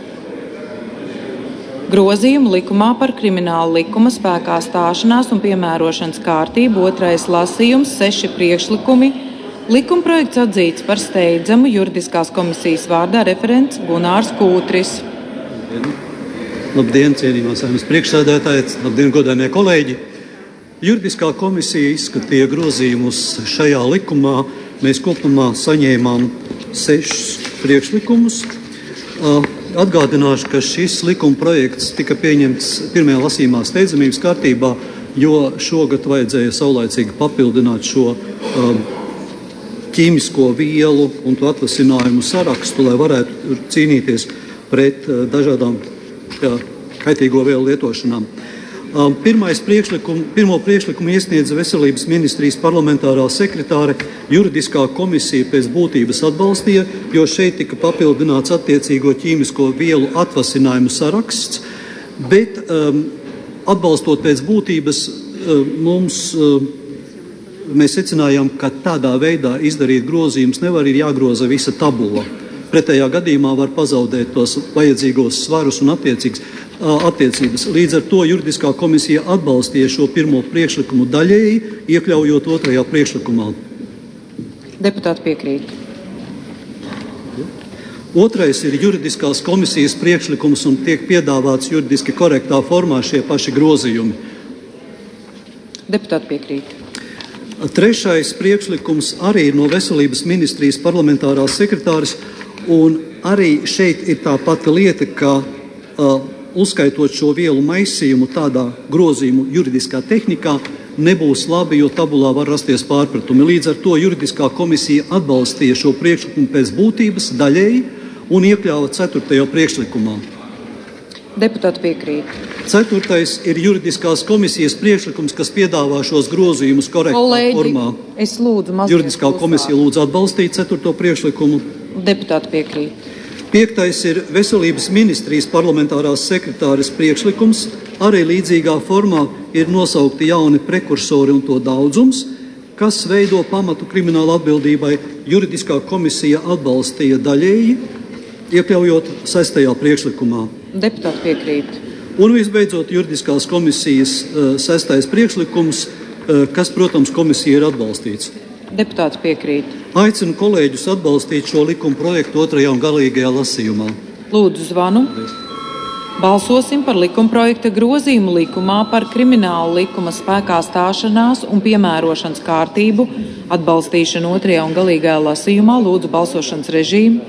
Grozījumu likumā par kriminālu likuma spēkā stāšanās un piemērošanas kārtību, 2. lasījums, 6 priekšlikumi. Likumprojekts atzīts par steidzamu, juridiskās komisijas vārdā referents Gunārs Kūtris. Labdien, cienījumā Saeimas priekšsēdētāji, labdien, godājamie kolēģi! Juridiskā komisija izskatīja grozījumus šajā likumā. Mēs kopumā saņēmām 6 priekšlikumus. Atgādināšu, ka šis likuma projekts tika pieņemts pirmajā lasījumā steidzamības kārtībā, jo šogad vajadzēja saulaicīgi papildināt šo ķīmisko vielu un to atvasinājumu sarakstu, lai varētu cīnīties pret dažādām kaitīgo vielu lietošanām. Pirmo priekšlikumu iesniedza Veselības ministrijas parlamentārā sekretāre. Juridiskā komisija pēc būtības atbalstīja, jo šeit tika papildināts attiecīgo ķīmisko vielu atvasinājumu saraksts, bet atbalstot pēc būtības mēs secinājām, ka tādā veidā izdarīt grozījumus nevar, ir jāgroza visa tabula. Pretējā gadījumā var pazaudēt tos vajadzīgos svarus un attiecības. Līdz ar to juridiskā komisija atbalstīja šo pirmo priekšlikumu daļēji, iekļaujot 2. priekšlikumā. Deputāti piekrīt. 2. ir juridiskās komisijas priekšlikums un tiek piedāvāts juridiski korektā formā šie paši grozījumi. Deputāti piekrīt. 3. priekšlikums arī no Veselības ministrijas parlamentārās sekretāres, un arī šeit ir tā pati lieta, ka uzskaitot šo vielu maisījumu tādā grozījumu juridiskā tehnikā nebūs labi, jo tabulā var rasties pārpratumi. Līdz ar to juridiskā komisija atbalstīja šo priekšlikumu pēc būtības daļēji un iekļāva 4. priekšlikumā. Deputāti piekrīt. 4. ir juridiskās komisijas priekšlikums, kas piedāvā šos grozījumus korektā formā. Es lūdzu mazliet Juridiskā komisija lūdzu atbalstīt 4. priekšlikumu. Deputāti piekrīt. 5. ir Veselības ministrijas parlamentārās sekretāres priekšlikums. Arī līdzīgā formā ir nosaukti jauni prekursori un to daudzums, kas veido pamatu krimināla atbildībai. Juridiskā komisija atbalstīja daļēji, iekļaujot 6. priekšlikumā. Deputāti piekrīt. Un visbeidzot juridiskās komisijas 6. priekšlikums, kas, protams, komisija ir atbalstīts. Deputāti piekrīt. Aicinu kolēģus atbalstīt šo likuma projektu 2. un galīgajā lasījumā. Lūdzu zvanu. Balsosim par likumprojekta grozījumu likumā par kriminālu likuma spēkā stāšanās un piemērošanas kārtību atbalstīšanu 2. un galīgajā lasījumā. Lūdzu balsošanas režīmu.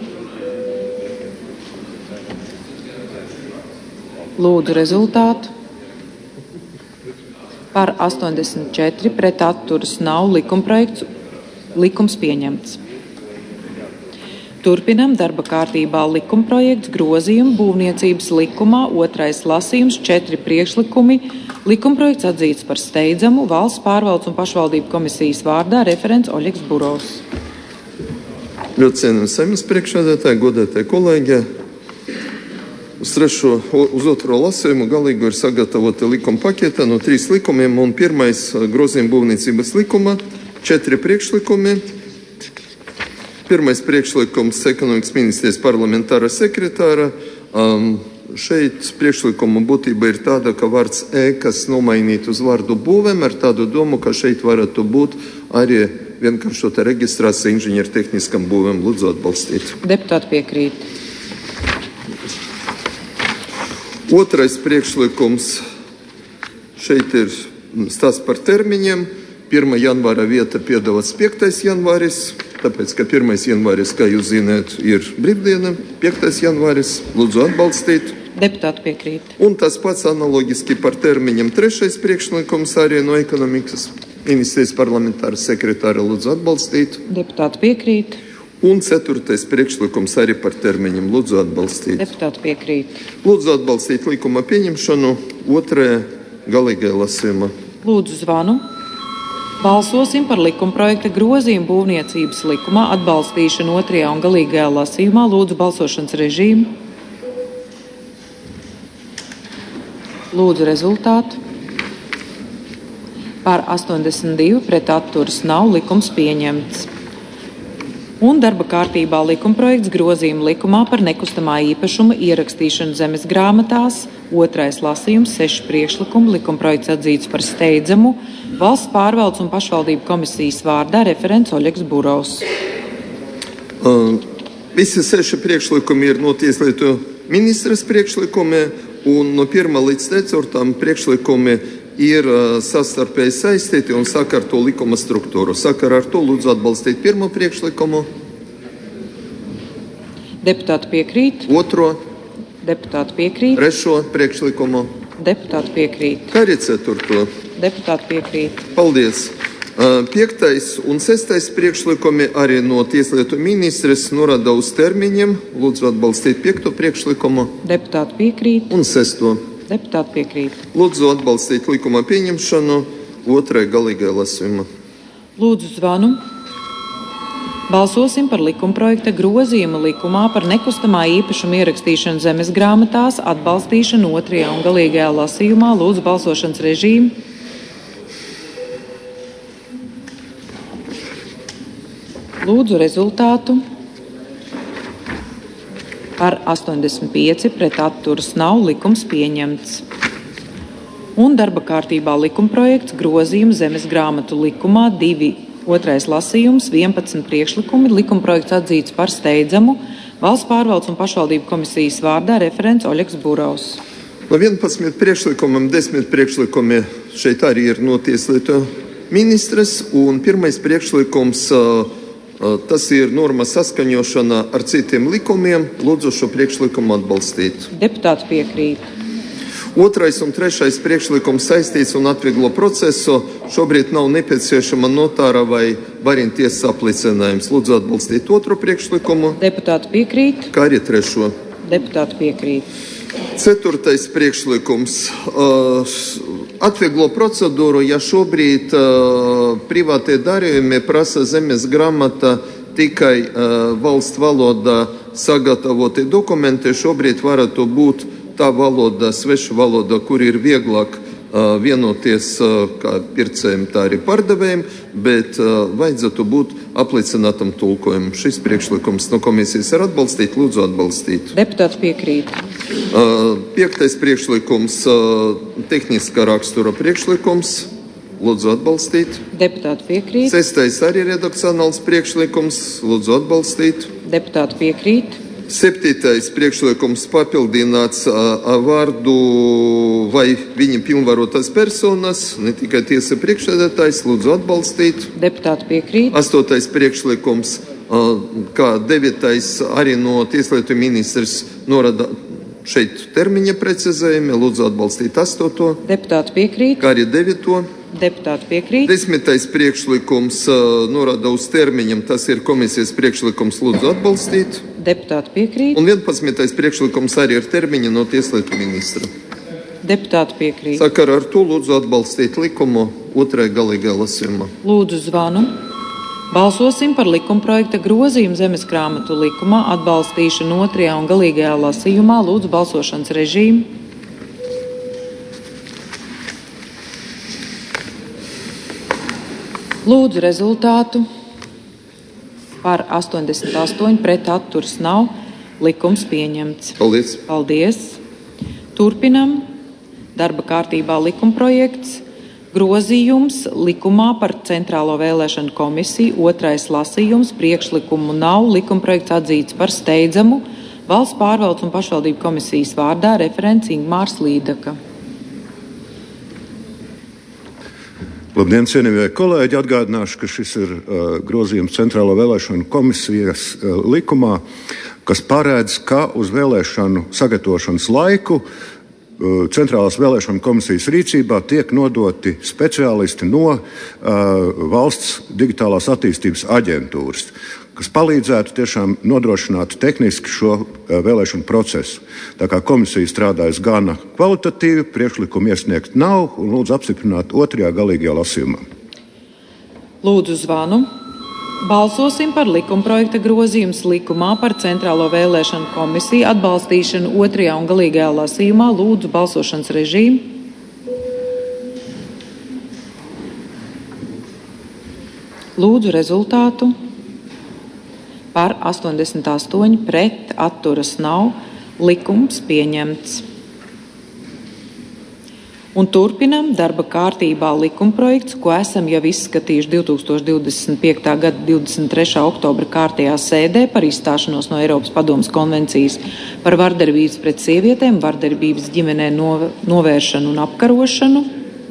Lūdzu rezultātu. Par 84 pret atturas nav likums pieņemts. Turpinam darba kārtībā likumprojekts grozījumu būvniecības likumā, 2. lasījums, 4 priekšlikumi. Likumprojekts atzīts par steidzamu, valsts pārvaldes un pašvaldību komisijas vārdā referents Oļegs Burovs. Ļoti cienījams Saeimas priekšsēdētāji, godātie kolēģi. Uz 2. lasījumu galīgi ir sagatavota likuma paketa no 3 likumiem, un pirmais grozījuma būvniecības likuma 4 priekšlikumi. Pirmais priekšlikums ekonomikas ministrijas parlamentāra sekretāra. Šeit priekšlikuma būtība ir tāda, ka vārds kas nomainīt uz vārdu būvēm ar tādu domu, ka šeit varētu būt arī vienkāršota reģistrācija inženiertehniskam būvēm. Lūdzu atbalstīt. Deputāti piekrīt. 2. priekšlikums. Šeit ir stāsts par termiņiem. 1. janvāra vieta piedāvāts 5. janvāris, tāpēc, ka 1. janvāris, kā jūs zināt, ir brīvdiena. 5. janvāris. Lūdzu atbalstīt. Deputāti piekrīt. Un tas pats analoģiski par termiņiem. 3. priekšlikums arī no ekonomikas ministrijas parlamentāra sekretāra. Lūdzu atbalstīt. Deputāti piekrīt. Un 4. priekšlikums arī par termiņiem. Lūdzu atbalstīt. Deputāti piekrīt. Lūdzu atbalstīt likuma pieņemšanu 2. galīgajā lasījumā. Lūdzu zvanu. Balsosim par likumprojekta grozījumu būvniecības likumā atbalstīšanu 2. un galīgajā lasījumā. Lūdzu balsošanas režīmu. Lūdzu rezultātu. Par 82 pret atturas nav, likums pieņemts. Un darba kārtībā likumprojekts grozījuma likumā par nekustamā īpašuma ierakstīšanu zemes grāmatās, 2. lasījums, 6 priekšlikumi, likumprojekts atzīts par steidzamu, Valsts pārvaldes un pašvaldību komisijas vārdā referents Oļegs Burovs. Visi 6 priekšlikumi ir no Tieslietu ministras priekšlikumi, un no 1. līdz 4. priekšlikumi ir savstarpēji saistīti un sakar to likuma struktūru. Sakar ar to lūdzu atbalstīt 1. priekšlikumu. Deputāti piekrīt. 2. Deputāti piekrīt. 3. priekšlikumu. Deputāti piekrīt. Kā arī 4. Deputāti piekrīt. Paldies. 5. un 6. priekšlikumi arī no Tieslietu ministres norāda uz termiņiem. Lūdzu atbalstīt 5. priekšlikumu. Deputāti piekrīt. Un 6. Deputāti piekrīt. Lūdzu atbalstīt likuma pieņemšanu 2. galīgajā lasījumā. Lūdzu zvanu. Balsosim par likumprojekta grozījumu likumā par nekustamā īpašuma ierakstīšanu zemes grāmatās, atbalstīšanu 2. un galīgajā lasījumā. Lūdzu balsošanas režīmu. Lūdzu rezultātu. Par 85 pret atturas nav, likums pieņemts. Un darba kārtībā likumprojekts grozījuma zemes grāmatu likumā 2. lasījums, 11 priekšlikumi, likumprojekts atzīts par steidzamu, Valsts pārvaldes un pašvaldību komisijas vārdā referents Oļegs Burovs. No 11 priekšlikumiem 10 priekšlikumi šeit arī ir no Tieslietu ministres, un 1. priekšlikums tas ir norma saskaņošana ar citiem likumiem. Lūdzu šo priekšlikumu atbalstīt. Deputāti piekrīt. 2. un 3. priekšlikums saistīts un atvieglo procesu. Šobrīd nav nepieciešama notāra vai variņtiesas apliecinājums. Lūdzu atbalstīt 2. priekšlikumu. Deputāti piekrīt. Kā arī 3. Deputāti piekrīt. 4. priekšlikums atvieglo procedūru, ja šobrīd privātie darījumi prasa zemes grāmata tikai valsts valodā sagatavoti dokumenti. Šobrīd varētu būt tā valoda, sveša valoda, kur ir vieglāk vienoties kā pircējiem, tā arī pārdevējiem, bet vajadzētu būt apliecinātam tulkojumam. Šis priekšlikums no komisijas ir atbalstīt, lūdzu atbalstīt. Deputāts piekrīt. 5. priekšlikums tehniskā rakstura priekšlikums. Lūdzu atbalstīt. Deputāti piekrīt. 6. arī redakcionāls priekšlikums. Lūdzu atbalstīt. Deputāti piekrīt. 7. priekšlikums papildināts vārdu vai viņa pilnvarotas personas, ne tikai tiesa priekšsēdētājs. Lūdzu atbalstīt. Deputāti piekrīt. 8. priekšlikums, kā 9. arī no Tieslietu ministrs norada šeit termiņa precizējumi. Lūdzu atbalstīt 8. Deputāti piekrīt. Kā arī 9. Deputāti piekrīt. 10. priekšlikums norada uz termiņam. Tas ir komisijas priekšlikums. Lūdzu atbalstīt. Deputāti piekrīt. Un 11. priekšlikums arī ir termiņa no Tieslietu ministra. Deputāti piekrīt. Sakarā ar to lūdzu atbalstīt likumu 2. galīgajā lasījumā. Lūdzu zvanu. Balsosim par likumprojekta grozījumu zemes grāmatu likumā atbalstīšanu 2. un galīgajā lasījumā. Lūdzu balsošanas režīmu. Lūdzu rezultātu. Par 88 pret atturas nav, likums pieņemts. Paldies. Paldies. Turpinam. Darba kārtībā likumprojekts. Grozījums likumā par Centrālo vēlēšanu komisiju, 2. lasījums, priekšlikumu nav, likumprojekts atzīts par steidzamu, Valsts pārvaldes un pašvaldību komisijas vārdā referents Ingmārs Līdaka. Labdien, cienījamie kolēģi! Atgādināšu, ka šis ir grozījums Centrālo vēlēšanu komisijas likumā, kas paredz, ka uz vēlēšanu sagatavošanas laiku Centrālās vēlēšana komisijas rīcībā tiek nodoti speciālisti no Valsts digitālās attīstības aģentūras, kas palīdzētu tiešām nodrošināt tehniski šo vēlēšanu procesu. Tā kā komisija strādājas gana kvalitatīvi, priekšlikumu iesniegt nav un lūdzu apstiprināt 2. galīgajā lasījumā. Lūdzu zvanu. Balsosim par likumprojekta grozījumus likumā par Centrālo vēlēšanu komisiju atbalstīšanu 2. un galīgajā lasījumā. Lūdzu balsošanas režīmu. Lūdzu rezultātu. Par 88, pret, atturas nav, likums pieņemts. Un turpinam darba kārtībā likumprojekts, ko esam jau izskatījuši 2025. gada 23. oktobra kārtējā sēdē par izstāšanos no Eiropas padomes konvencijas par vardarbības pret sievietēm, vardarbības ģimenē novēršanu un apkarošanu.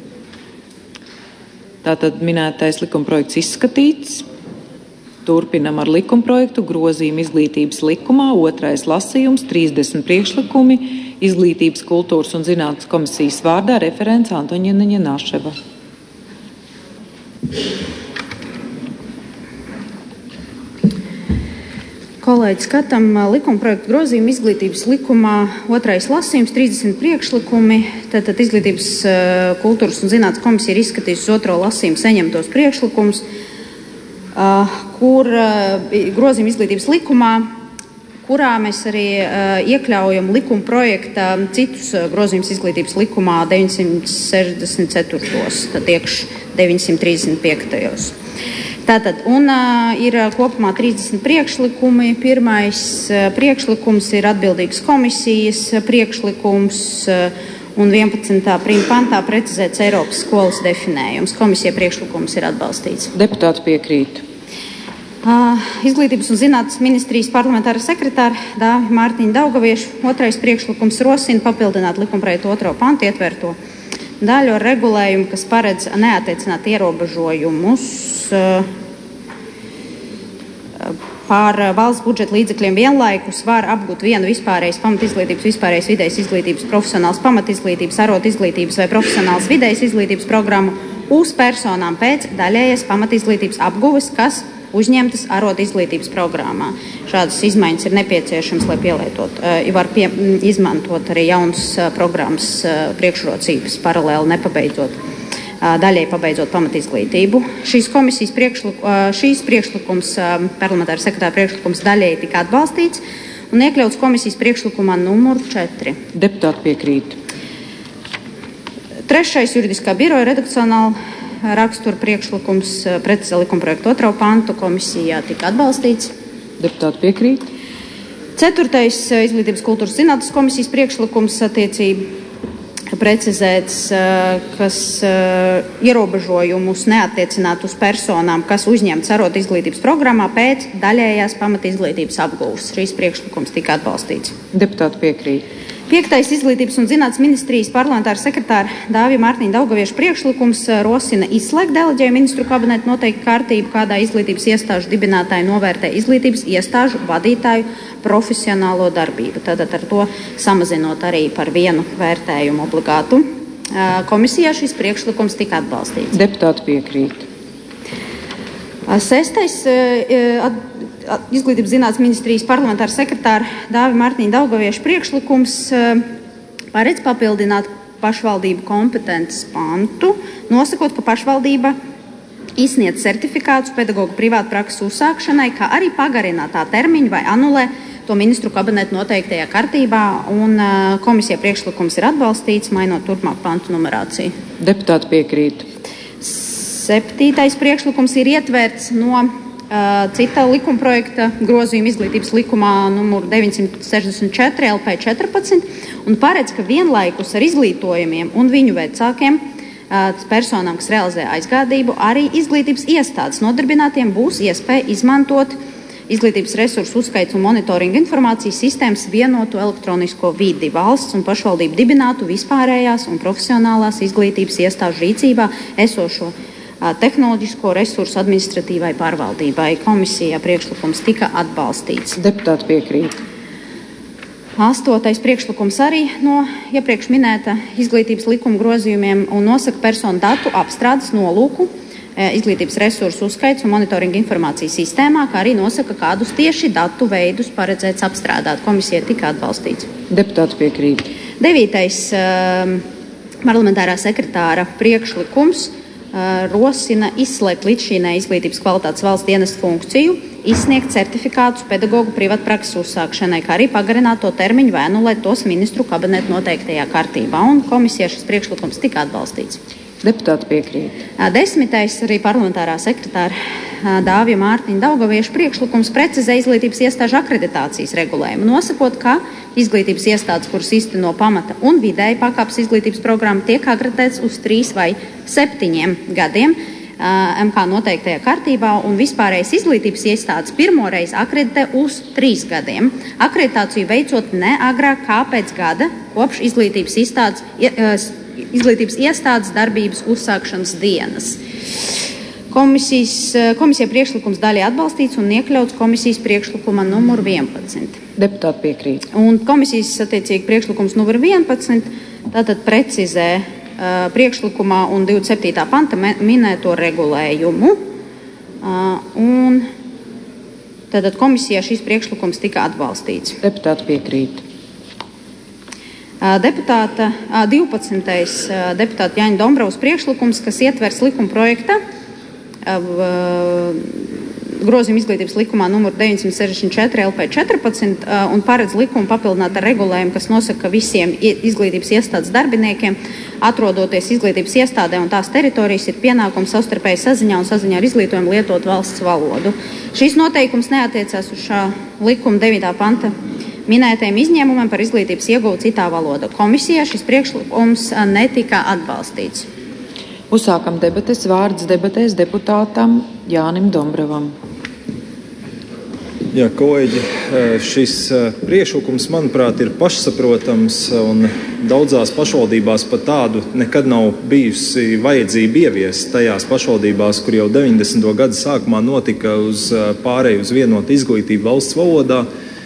Tātad minētais likumprojekts izskatīts. Turpinam ar likumprojektu grozījumu izglītības likumā, 2. lasījums, 30 priekšlikumi, Izglītības, kultūras un zinātnes komisijas vārdā referents Antoņina Ņenaševa. Kolēģi, skatām likumprojektu grozījumu izglītības likumā, 2. lasījums, 30 priekšlikumi. Tātad Izglītības, kultūras un zinātnes komisija ir izskatījusi 2. lasījumu saņemtos priekšlikumus, kur grozījuma izglītības likumā, kurā mēs arī iekļaujam likuma projekta citus grozījumus izglītības likumā 964. Tad iekš 935. Tātad, un ir kopumā 30 priekšlikumi. Pirmais priekšlikums ir atbildīgas komisijas priekšlikums un 11. pantā precizēts Eiropas skolas definējums. Komisija priekšlikums ir atbalstīts. Deputāti piekrīt. Izglītības un zinātnes ministrijas parlamentāra sekretāra Dāvi Mārtiņa Daugavieša 2. priekšlikums rosina papildināt likumprojektu 2. pantu ietverto daļu ar regulējumu, kas paredz neattiecināt ierobežojumus pār valsts budžeta līdzekļiem vienlaikus var apgūt vienu vispārējas pamatizglītības, vispārējas vidējas izglītības, profesionāls pamatizglītības, arotizglītības vai profesionāls vidējas izglītības programmu uz personām pēc daļējas pamatizglītības apguves, kas uzņemtas arotizglītības programmā. Šādas izmaiņas ir nepieciešams, lai izmantot arī jaunas programmas priekšrocības paralēli daļai pabeidzot pamatizglītību. Šīs priekšlikums, parlamentāra sekretāra priekšlikums daļai tika atbalstīts un iekļauts komisijas priekšlikumā numur 4. Deputāti piekrīt. 3. juridiskā biroja redakcionāla rakstura priekšlikums precizē likumprojektu 2. pantu komisijā tika atbalstīts. Deputāti piekrīt. 4. izglītības kultūras zinātnes komisijas priekšlikums attiecīgi precizēts, kas ierobežojumus neattiecinātu uz personām, kas uzņemts arotizglītības programmā pēc daļējās pamatizglītības apgūves. Šīs priekšlikums tika atbalstīts. Deputāti piekrīt. 5. izglītības un zinātnes ministrijas parlamentāra sekretāra Dāvija Mārtiņa Daugavieša priekšlikums rosina izslēgt deleģējumu ministru kabinetu noteikti kārtību, kādā izglītības iestāžu dibinātāji novērtē izglītības iestāžu vadītāju profesionālo darbību. Tātad ar to samazinot arī par vienu vērtējumu obligātu. Komisijā šis priekšlikums tika atbalstīts. Deputāti piekrīt. 6. Izglītības zinātnes ministrijas parlamentāra sekretāra Dāvija Mārtiņa Daugavieša priekšlikums paredz papildināt pašvaldību kompetences pantu, nosakot, ka pašvaldība izsniedz certifikātus pedagogu privātu prakses uzsākšanai, kā arī pagarināt tā termiņu vai anulē to ministru kabinetu noteiktajā kārtībā, un komisija priekšlikums ir atbalstīts, mainot turpmāk pantu numerāciju. Deputāti piekrīt. 7. priekšlikums ir ietverts no cita likumprojekta grozījuma izglītības likumā numur 964 LP 14 un paredz, ka vienlaikus ar izglītojumiem un viņu vecākiem personām, kas realizē aizgādību, arī izglītības iestādes nodarbinātiem būs iespēja izmantot izglītības resursu uzskaits un monitoringa informācijas sistēmas vienotu elektronisko vidi valsts un pašvaldību dibinātu vispārējās un profesionālās izglītības iestāžu rīcībā esošo tehnoloģisko resursu administratīvai pārvaldībai. Komisijā priekšlikums tika atbalstīts. Deputāti piekrīt. 8. priekšlikums arī no iepriekš minēta izglītības likuma grozījumiem un nosaka personu datu apstrādes nolūku, izglītības resursu uzskaits un monitoringa informācijas sistēmā, kā arī nosaka, kādus tieši datu veidus paredzēts apstrādāt. Komisija tika atbalstīts. Deputāts piekrīt. 9. parlamentārā sekretāra priekšlikums rosina izslēgt līdzšīnē izglītības kvalitātes valsts dienesta funkciju, izsniegt certifikātus pedagogu privātprakses uzsākšanai, kā arī pagarināt to termiņu vai anulēt tos ministru kabinetu noteiktajā kārtībā. Un komisijā šis priekšlikums tika atbalstīts. Deputāti piekrīt. 10. arī parlamentārā sekretāra Dāvija Mārtiņa Daugavieša priekšlikums precizē izglītības iestāžu akreditācijas regulējumu, nosakot, ka izglītības iestādes, kuras īsteno pamata un vidēji pakāpes izglītības programmu, tiek akreditēts uz 3 vai 7 gadiem MK noteiktajā kārtībā, un vispārējais izglītības iestādes pirmoreiz akreditē uz 3 gadiem. Akreditāciju veicot ne agrāk kā pēc gada kopš izglītības iestādes darbības uzsākšanas dienas. Komisija priekšlikums daļai atbalstīts un iekļauts komisijas priekšlikuma numur 11. Deputāti piekrīt. Un komisijas attiecīgi priekšlikums numur 11 tātad precizē priekšlikumā un 27. panta minēto regulējumu. Un tātad komisijā šis priekšlikums tika atbalstīts. Deputāti piekrīt. 12. deputāta Jāņa Dombrovas priekšlikums, kas ietvers likuma projekta grozījuma izglītības likumā numur 964 LP 14 un paredz likumu papildināt ar regulējumu, kas nosaka, ka visiem izglītības iestādes darbiniekiem, atrodoties izglītības iestādē un tās teritorijas, ir pienākums savstarpēji saziņā un saziņā ar izglītojumu lietot valsts valodu. Šīs noteikums neatiecās uz šā likuma 9. panta minētajiem izņēmumiem par izglītības iegūtu citā valodā. Komisijā šis priekšlikums netika atbalstīts. Uzsākam debates. Vārds debatēs deputātam Jānim Dombrovam. Jā, kolēģi, šis priekšlikums, manuprāt, ir pašsaprotams un daudzās pašvaldībās pat tādu nekad nav bijusi vajadzība ieviest tajās pašvaldībās, kur jau 90. gadu sākumā notika uz pārēju uz vienotu izglītību valsts valodā.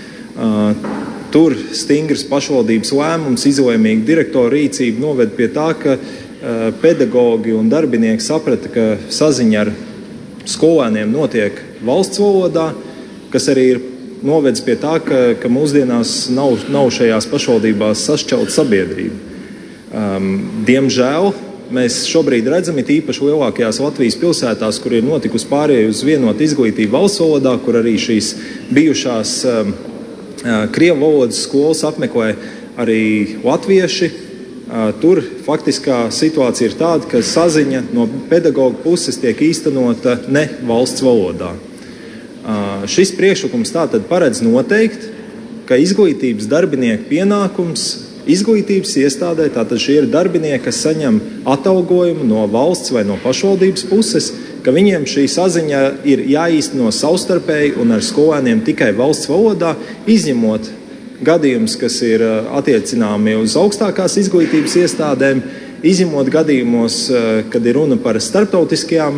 Tur stingrs pašvaldības lēmums, izlēmīga direktora rīcība noved pie tā, ka pedagogi un darbinieki saprata, ka saziņa ar skolēniem notiek valsts valodā, kas arī ir novedis pie tā, ka mūsdienās nav šajās pašvaldībās sašķelta sabiedrība. Diemžēl mēs šobrīd redzam, it īpaši lielākajās Latvijas pilsētās, kur ir notikusi pārēja uz vienotu izglītību valsts valodā, kur arī šīs bijušās krievu valodas skolas apmeklē arī latvieši. Tur faktiskā situācija ir tāda, ka saziņa no pedagoga puses tiek īstenota ne valsts valodā. Šis priekšlikums tātad paredz noteikt, ka izglītības darbinieku pienākums izglītības iestādē, tātad šie ir darbinieki, kas saņem atalgojumu no valsts vai no pašvaldības puses, ka viņiem šī saziņa ir jāīsteno savstarpēji un ar skolēniem tikai valsts valodā, izņemot gadījums, kas ir attiecināmi uz augstākās izglītības iestādēm, izņemot gadījumos, kad ir runa par starptautiskajām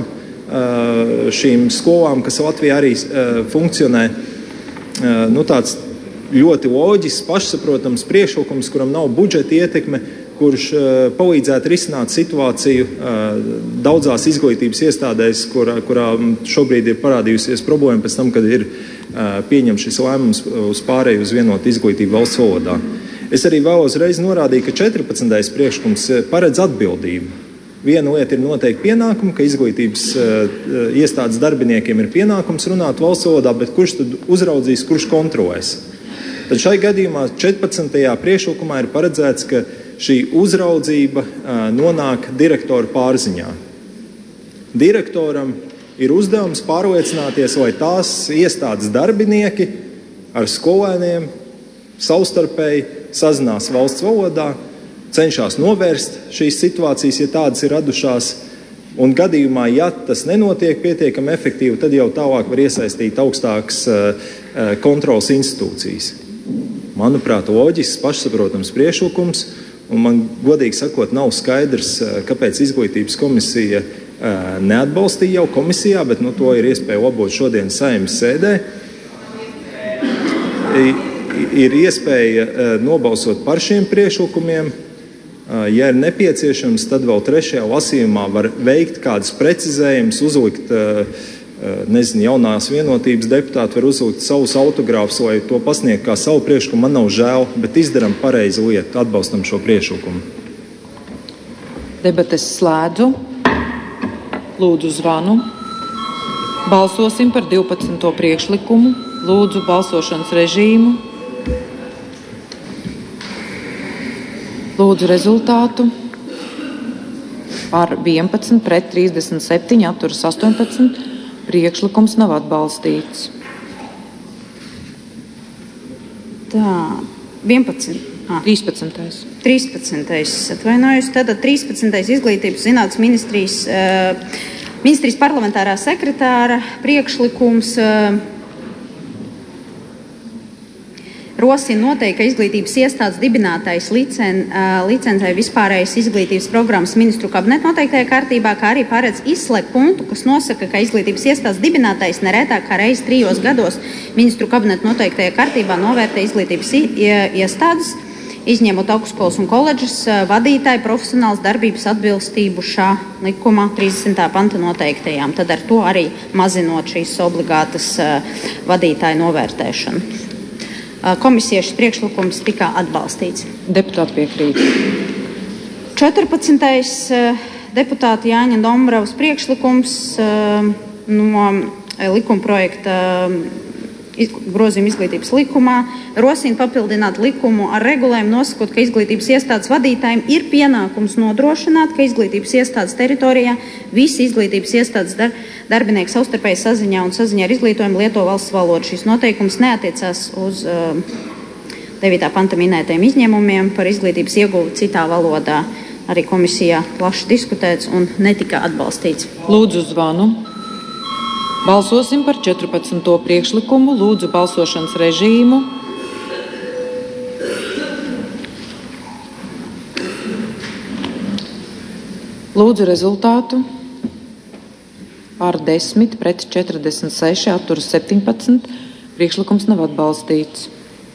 šīm skolām, kas Latvijā arī funkcionē. Tāds ļoti loģisks, pašsaprotams priekšlikums, kuram nav budžeta ietekme, kurš palīdzētu risināt situāciju daudzās izglītības iestādēs, kurā šobrīd ir parādījusies problēma pēc tam, kad ir pieņemts šis lēmums uz pārēju uz vienotu izglītību valsts valodā. Es arī vēlos reiz norādīt, ka 14. priekšlikums paredz atbildību. Viena lieta ir noteikti pienākumi, ka izglītības iestādes darbiniekiem ir pienākums runāt valsts valodā, bet kurš tad uzraudzīs, kurš kontrolēs? Tad šai gadījumā 14. priekšlikumā ir paredzēts, ka šī uzraudzība nonāk direktora pārziņā. Direktoram ir uzdevums pārliecināties, lai tās iestādes darbinieki ar skolēniem savstarpēji sazinās valsts valodā, cenšas novērst šīs situācijas, ja tādas ir radušās, un gadījumā, ja tas nenotiek pietiekami efektīvi, tad jau tālāk var iesaistīt augstākas kontrolas institūcijas. Manuprāt, loģisks, pašsaprotams priekšlikums, un man godīgi sakot nav skaidrs, kāpēc izglītības komisija neatbalstīja jau komisijā, bet to ir iespēja labot šodien Saeimas sēdē. ir iespēja nobalsot par šiem priekšlikumiem. Ja ir nepieciešams, tad vēl trešajā lasījumā var veikt kādas precizējumus, uzlikt, jaunās vienotības deputāti var uzlikt savus autogrāfus, lai to pasniegt kā savu priekšlikumu. Man nav žēl, bet izdaram pareizi lietu, atbalstam šo priekšlikumu. Debates slēdzu. Lūdzu zvanu. Balsosim par 12. priekšlikumu. Lūdzu balsošanas režīmu. Lūdzu rezultātu. Par 11 pret 37, atturas 18. Priekšlikums nav atbalstīts. Tā, 11. 13. 13. Atvainojos. Tātad 13. Izglītības zinātnes ministrijas parlamentārā sekretāra priekšlikums rosina noteikt, ka izglītības iestādes dibinātais licencē vispārējas izglītības programmas ministru kabineta noteiktajā kārtībā, kā arī paredz izslēgt punktu, kas nosaka, ka izglītības iestādes dibinātais neretāk kā reizi 3 gados ministru kabineta noteiktajā kārtībā novērtē izglītības iestādes, izņemot augstskolas un koledžas vadītāju profesionālas darbības atbilstību šā likuma 30. panta noteiktajām. Tad ar to arī mazinot šīs obligātas vadītāju novērtēšanu. Komisijas priekšlikums tika atbalstīts. Deputāti piekrīt. 14. Deputāta Jāņa Dombravas priekšlikums no likuma projekta grozījuma izglītības likumā rosina papildināt likumu ar regulējumu, nosakot, ka izglītības iestādes vadītājiem ir pienākums nodrošināt, ka izglītības iestādes teritorijā visi izglītības iestādes darbinieki savstarpēji saziņā un saziņā ar izglītojumu lieto valsts valodu. Šis noteikums neatiecās uz 9. panta minētajiem izņēmumiem par izglītības ieguvi citā valodā. Arī komisijā plaši diskutēts un netika atbalstīts. Lūdzu zvanu. Balsosim par 14. priekšlikumu. Lūdzu balsošanas režīmu. Lūdzu rezultātu. Par 10 pret 46, atturas 17. Priekšlikums nav atbalstīts.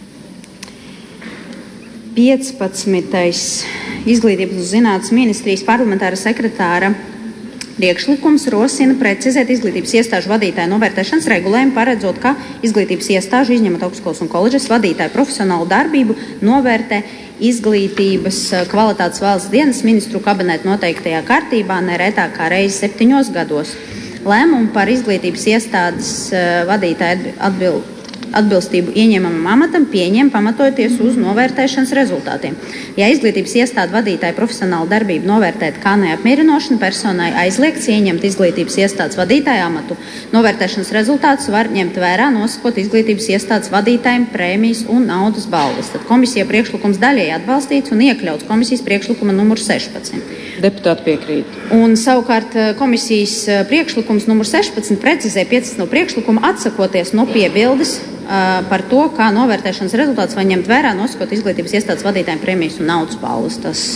15. Izglītības un zinātnes ministrijas parlamentāra sekretāra priekšlikums rosina precizēt izglītības iestāžu vadītāju novērtēšanas regulējumu, paredzot, ka izglītības iestāžu, izņemot augstskolas un koledžas vadītāju profesionālu darbību, novērtē izglītības kvalitātes valsts dienas ministru kabineta noteiktajā kārtībā neretāk kā reizi 7 gados. Lēmumu par izglītības iestādes vadītāju atbilstību ieņemamam amatam pieņem pamatojoties uz novērtēšanas rezultātiem. Ja izglītības iestāde vadītāja profesionālu darbību novērtēt kā neapmierinošanu, personai aizliegts ieņemt izglītības iestādes vadītāja amatu. Novērtēšanas rezultātus var ņemt vērā, nosakot izglītības iestādes vadītājiem prēmijas un naudas balvas. Tad komisija priekšlikums daļēji atbalstīts un iekļauts komisijas priekšlikuma numur 16. Deputāti piekrīt. Un savukārt komisijas priekšlikums numur 16 precizē 15. priekšlikumu atsakoties no piebildes par to, kā novērtēšanas rezultāts var ņemt vērā, nosakot izglītības iestādes vadītājiem prēmijas un naudas balvas.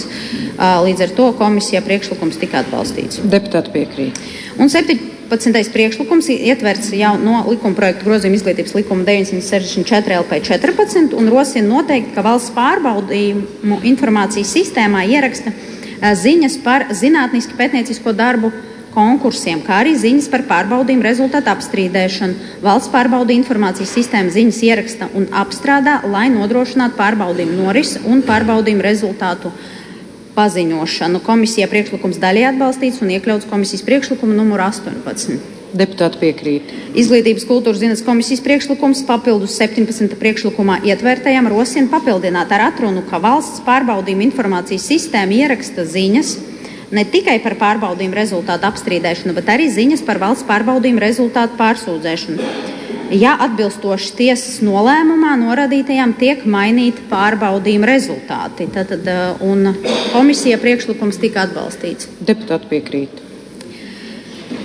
Līdz ar to komisijā priekšlikums tika atbalstīts. Deputāti piekrīt. Un 17. priekšlikums ietverts jau no likuma projekta grozījuma izglītības likuma 964 LP 14 un rosina noteikt, ka valsts pārbaudījumu informācijas sistēmā ieraksta ziņas par zinātniski pētniecisko darbu konkursiem, kā arī ziņas par pārbaudījumu rezultātu apstrīdēšanu. Valsts pārbaudījuma informācijas sistēma ziņas ieraksta un apstrādā, lai nodrošinātu pārbaudījumu norisi un pārbaudījumu rezultātu paziņošanu. Komisijā priekšlikums daļēji atbalstīts un iekļauts komisijas priekšlikuma numur 18. Deputāti piekrīt. Izglītības kultūras zinātnes komisijas priekšlikums papildus 17. priekšlikumā ietvērtajam rosina papildināt ar atrunu, ka valsts pārbaudījuma informācijas sistēma ieraksta ziņas ne tikai par pārbaudījumu rezultātu apstrīdēšanu, bet arī ziņas par valsts pārbaudījumu rezultātu pārsūdzēšanu. Ja atbilstoši tiesas nolēmumā norādītajām tiek mainīti pārbaudījuma rezultāti, un komisija priekšlikums tika atbalstīts. Deputāti piekrīt.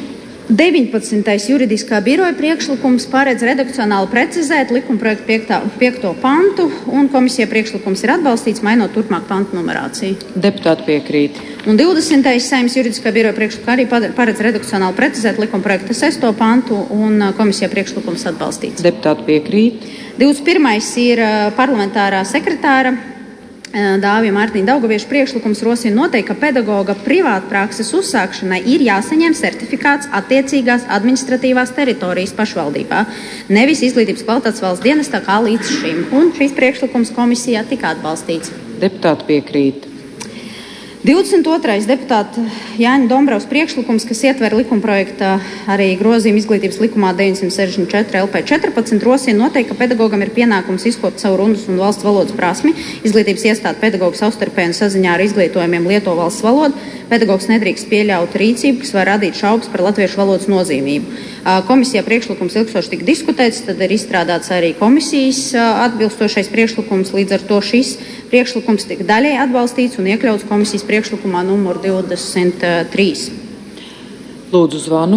19. juridiskā biroja priekšlikums paredz redakcionāli precizēt likumprojekta 5. pantu, un komisija priekšlikums ir atbalstīts, mainot turpmāk pantu numerāciju. Deputāti piekrīt. Un 20. Saeimas juridiskā biroja priekšlikums arī paredz redakcionāli precizēt likumprojekta 6. pantu, un komisija priekšlikums atbalstīts. Deputāti piekrīt. 21. ir parlamentārā sekretāra Dāvija Mārtiņa Daugavieša priekšlikums rosina noteikt, ka pedagoga privātprakses uzsākšanai ir jāsaņem certifikāts attiecīgās administratīvās teritorijas pašvaldībā, nevis Izglītības kvalitātes valsts dienestā kā līdz šim. Un šīs priekšlikums komisijā tika atbalstīts. Deputāti piekrīt. 22. deputāta Jāņa Dombravas priekšlikums, kas ietver likumprojekta arī grozījumu Izglītības likumā 964 LP 14, rosina noteikt, ka pedagogam ir pienākums izkopt savu runas un valsts valodas prasmi. Izglītības iestāde pedagogu savstarpēji un saziņā ar izglītojumiem lieto valsts valodu. Pedagogs nedrīkst pieļaut rīcību, kas var radīt šaubas par latviešu valodas nozīmību. Komisijā priekšlikums ilgstoši tika diskutēts, tad ir izstrādāts arī komisijas atbilstošais priekšlikums, līdz ar to šis priekšlikums tika daļai atbalstīts un iekļauts komisijas priekšlikumā numur 23. Lūdzu zvanu.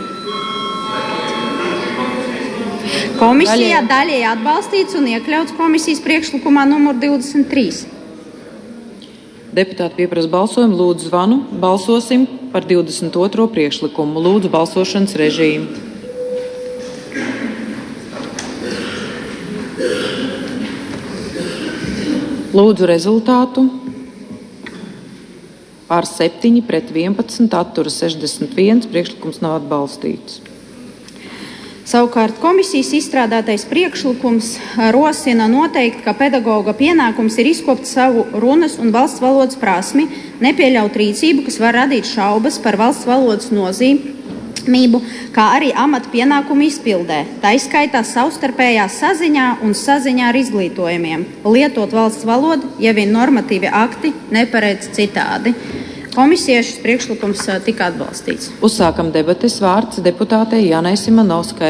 Komisijā daļai atbalstīts un iekļauts komisijas priekšlikumā numur 23. Deputāti pieprasa balsojumu. Lūdzu zvanu. Balsosim par 22. priekšlikumu. Lūdzu balsošanas režīmu. Lūdzu rezultātu. Pār 7 pret 11, atturas 61, priekšlikums nav atbalstīts. Savukārt komisijas izstrādātais priekšlikums rosina noteikt, ka pedagoga pienākums ir izkopt savu runas un valsts valodas prasmi, nepieļaut rīcību, kas var radīt šaubas par valsts valodas nozīmību, kā arī amata pienākumu izpildē, tā izskaitā savstarpējā saziņā un saziņā ar izglītojumiem, lietot valsts valodu, ja vien normatīvi akti neparedz citādi. Komisijā šis priekšlikums tika atbalstīts. Uzsākam debates. Vārds deputātei Janai Simonovskai.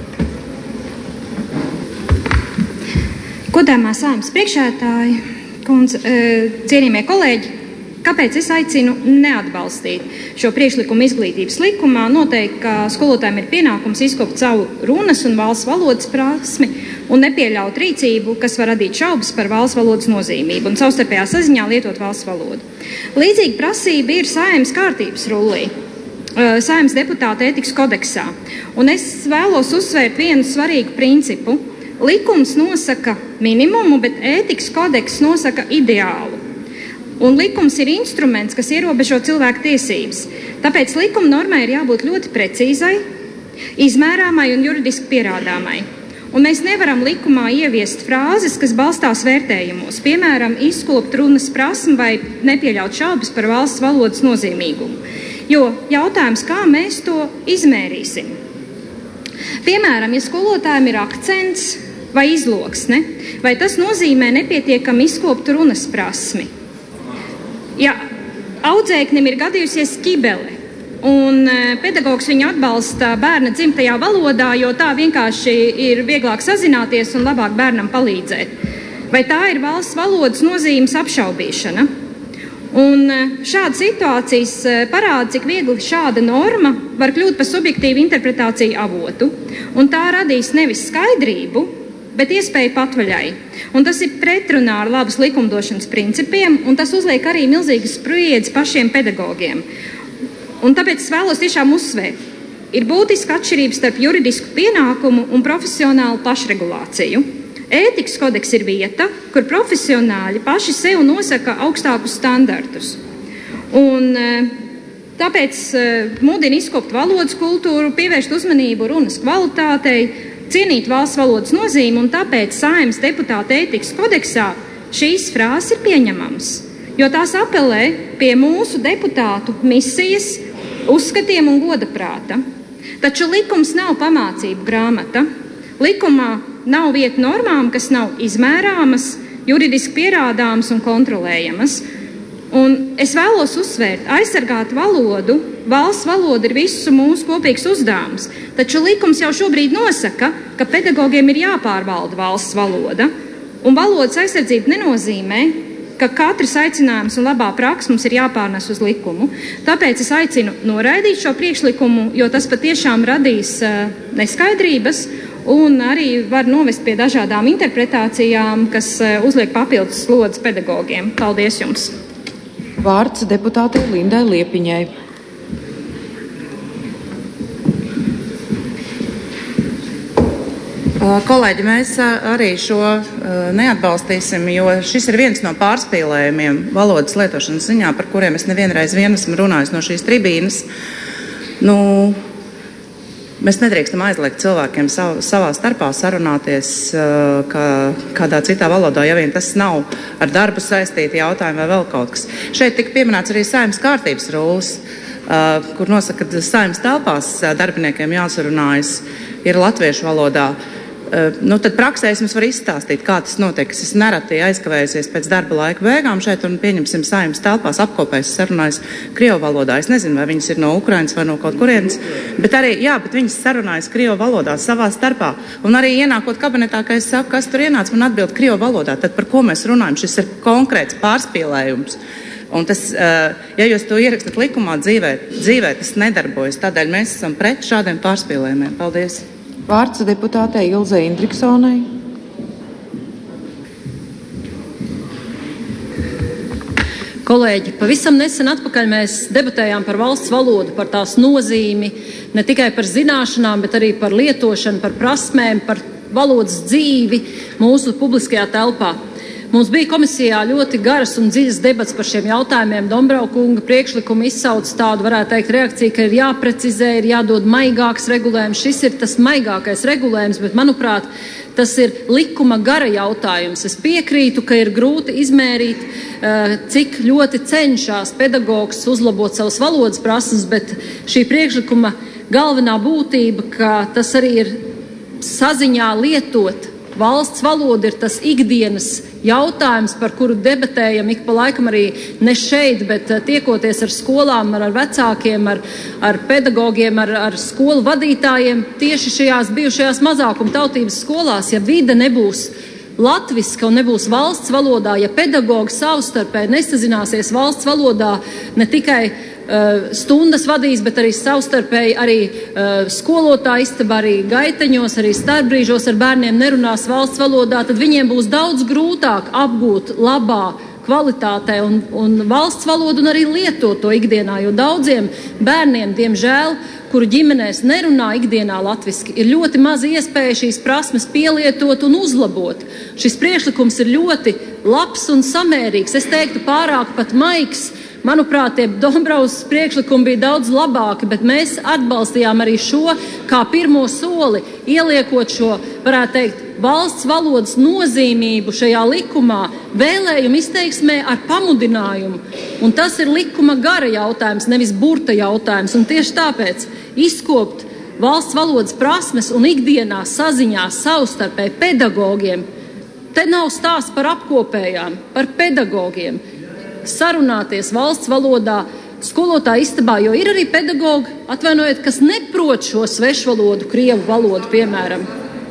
Godājamā Saeimas priekšsēdētāja kundze, cienījamie kolēģi, kāpēc es aicinu neatbalstīt šo priekšlikumu izglītības likumā, noteikt, ka skolotājiem ir pienākums izkopt savu runas un valsts valodas prasmi un nepieļaut rīcību, kas var radīt šaubas par valsts valodas nozīmību un savstarpējā saziņā lietot valsts valodu. Līdzīga prasība ir Saeimas kārtības rullī, Saeimas deputāta ētikas kodeksā. Un es vēlos uzsvērt vienu svarīgu principu. Likums nosaka minimumu, bet ētikas kodeks nosaka ideālu. Un likums ir instruments, kas ierobežo cilvēku tiesības. Tāpēc likuma normai ir jābūt ļoti precīzai, izmērāmai un juridiski pierādāmai. Un mēs nevaram likumā ieviest frāzes, kas balstās vērtējumos, piemēram, izkopt runas prasmi vai nepieļaut šaubas par valsts valodas nozīmīgumu. Jo jautājums, kā mēs to izmērīsim? Piemēram, ja skolotājiem ir akcents vai izloksne, vai tas nozīmē nepietiekami izkoptu runas prasmi? Ja audzēknim ir gadījusies ķibele, un pedagogs viņu atbalsta bērna dzimtajā valodā, jo tā vienkārši ir vieglāk sazināties un labāk bērnam palīdzēt. Vai tā ir valsts valodas nozīmes apšaubīšana? Un šāda situācijas parāda, cik viegli šāda norma var kļūt par subjektīvu interpretāciju avotu, un tā radīs nevis skaidrību, bet iespēju patvaļai. Un tas ir pretrunā ar labas likumdošanas principiem, un tas uzliek arī milzīgas spriedzi pašiem pedagogiem. Un tāpēc es vēlos tiešām uzsvērt, ir būtiska atšķirība starp juridisku pienākumu un profesionālu pašregulāciju. Ētikas kodeks ir vieta, kur profesionāļi paši sev nosaka augstākus standartus. Un tāpēc mudina izkopt valodas kultūru, pievērst uzmanību runas kvalitātei, cienīt valsts valodas nozīmi, un tāpēc Saeimas deputāta ētikas kodeksā šīs frāzes ir pieņemams, jo tās apelē pie mūsu deputātu misijas, uzskatiem un godaprāta. Taču likums nav pamācību grāmata. Likumā nav vieta normām, kas nav izmērāmas, juridiski pierādāmas un kontrolējamas. Un es vēlos uzsvērt, aizsargāt valodu, valsts valoda ir visu mūsu kopīgs uzdevums, taču likums jau šobrīd nosaka, ka pedagogiem ir jāpārvalda valsts valoda, un valodas aizsardzība nenozīmē, ka katrs aicinājums un labā praksa mums ir jāpārnes uz likumu. Tāpēc es aicinu noraidīt šo priekšlikumu, jo tas patiešām radīs neskaidrības un arī var novest pie dažādām interpretācijām, kas uzliek papildus slodzi pedagogiem. Paldies jums! Vārds deputātei Lindai Liepiņai. Kolēģi, mēs arī šo neatbalstīsim, jo šis ir viens no pārspīlējumiem valodas lietošanas ziņā, par kuriem es nevienreiz esmu runājis no šīs tribīnes. Mēs nedrīkstam aizliegt cilvēkiem savā starpā sarunāties kādā citā valodā, ja vien tas nav ar darbu saistīti jautājumi vai vēl kaut kas. Šeit tika pieminēts arī Saeimas kārtības rullis, kur nosaka, ka Saeimas telpās darbiniekiem jāsarunājas ir latviešu valodā. Tad praksē es jums varu izstāstīt, kā tas notiek. Es nereti aizkavējusies pēc darba laika beigām šeit un pieņemsim Saeimas telpās apkopēs sarunājas Krievu valodā. Es nezinu, vai viņas ir no Ukrainas vai no kaut kurienes, bet viņas sarunājas Krievu valodā savā starpā. Un arī ienākot kabinetā, kad es saku, kas tur ienāca, man atbild Krievu valodā. Tad par ko mēs runājam? Šis ir konkrēts pārspīlējums. Un tas, ja jūs to ierakstat likumā, dzīvē tas nedarbojas. Tādēļ mēs esam pret šādiem pārspīlējumiem. Paldies! Vārds deputātei Ilzei Indriksonai. Kolēģi, pavisam nesen atpakaļ mēs debatējām par valsts valodu, par tās nozīmi, ne tikai par zināšanām, bet arī par lietošanu, par prasmēm, par valodas dzīvi mūsu publiskajā telpā. Mums bija komisijā ļoti garas un dziļas debats par šiem jautājumiem. Dombraukunga priekšlikumu izsauc tādu, varētu teikt, reakciju, ka ir jāprecizē, ir jādod maigāks regulējums. Šis ir tas maigākais regulējums, bet, manuprāt, tas ir likuma gara jautājums. Es piekrītu, ka ir grūti izmērīt, cik ļoti cenšas pedagogs uzlabot savas valodas prasmes, bet šī priekšlikuma galvenā būtība, ka tas arī ir saziņā lietot. Valsts valoda ir tas ikdienas jautājums, par kuru debatējam ik pa laikam arī ne šeit, bet tiekoties ar skolām, ar vecākiem, ar pedagogiem, ar skolu vadītājiem. Tieši šajās bijušajās mazākuma tautības skolās, ja vide nebūs latviska un nebūs valsts valodā, ja pedagogi savstarpēji nesazināsies valsts valodā, ne tikai stundas vadīs, bet arī savstarpēji arī skolotāji istabā, arī gaiteņos, arī starpbrīžos ar bērniem nerunās valsts valodā, tad viņiem būs daudz grūtāk apgūt labā kvalitātē un valsts valodu un arī lietot to ikdienā, jo daudziem bērniem, diemžēl, kuru ģimenēs nerunā ikdienā latviski, ir ļoti maza iespēja šīs prasmes pielietot un uzlabot. Šis priekšlikums ir ļoti labs un samērīgs, es teiktu pārāk pat maigs. Manuprāt, tie Dombrovas priekšlikumi bija daudz labāki, bet mēs atbalstījām arī šo kā pirmo soli, ieliekot šo, varētu teikt, valsts valodas nozīmību šajā likumā, vēlējumu izteiksmē ar pamudinājumu. Un tas ir likuma gara jautājums, nevis burta jautājums. Un tieši tāpēc izkopt valsts valodas prasmes un ikdienā saziņā savstarpēji pedagogiem, te nav stāsts par apkopējām, par pedagogiem. Sarunāties valsts valodā, skolotāja istabā, jo ir arī pedagogi, atvainojiet, kas neprot šo svešvalodu, krievu valodu, piemēram.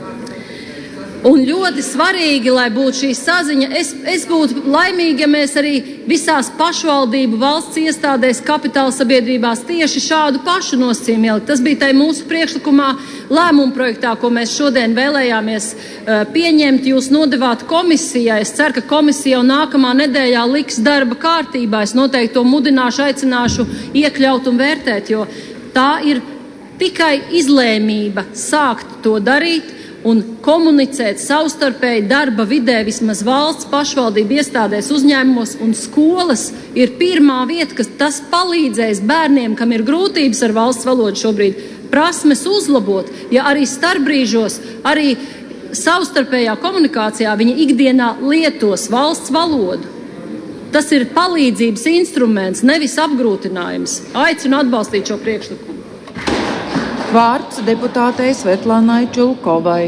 Un ļoti svarīgi, lai būtu šī saziņa, es būtu laimīgi, ja mēs arī visās pašvaldību valsts iestādēs, kapitāla sabiedrībās tieši šādu pašu nosacījumu ielikt. Tas bija tai mūsu priekšlikumā lēmuma projektā, ko mēs šodien vēlējāmies pieņemt. Jūs nodevāt komisijai. Es ceru, ka komisija jau nākamā nedēļā liks darba kārtībā. Es noteikti to mudināšu, aicināšu iekļaut un vērtēt, jo tā ir tikai izlēmība sākt to darīt un komunicēt savstarpēji darba vidē, vismaz valsts pašvaldību iestādēs, uzņēmumos, un skolas ir pirmā vieta, kas tas palīdzēs bērniem, kam ir grūtības ar valsts valodu šobrīd, prasmes uzlabot, ja arī starpbrīžos, arī savstarpējā komunikācijā viņi ikdienā lietos valsts valodu. Tas ir palīdzības instruments, nevis apgrūtinājums. Aicinu atbalstīt šo priekšlikumu. Vārds deputātei Svetlanai Čulkovai.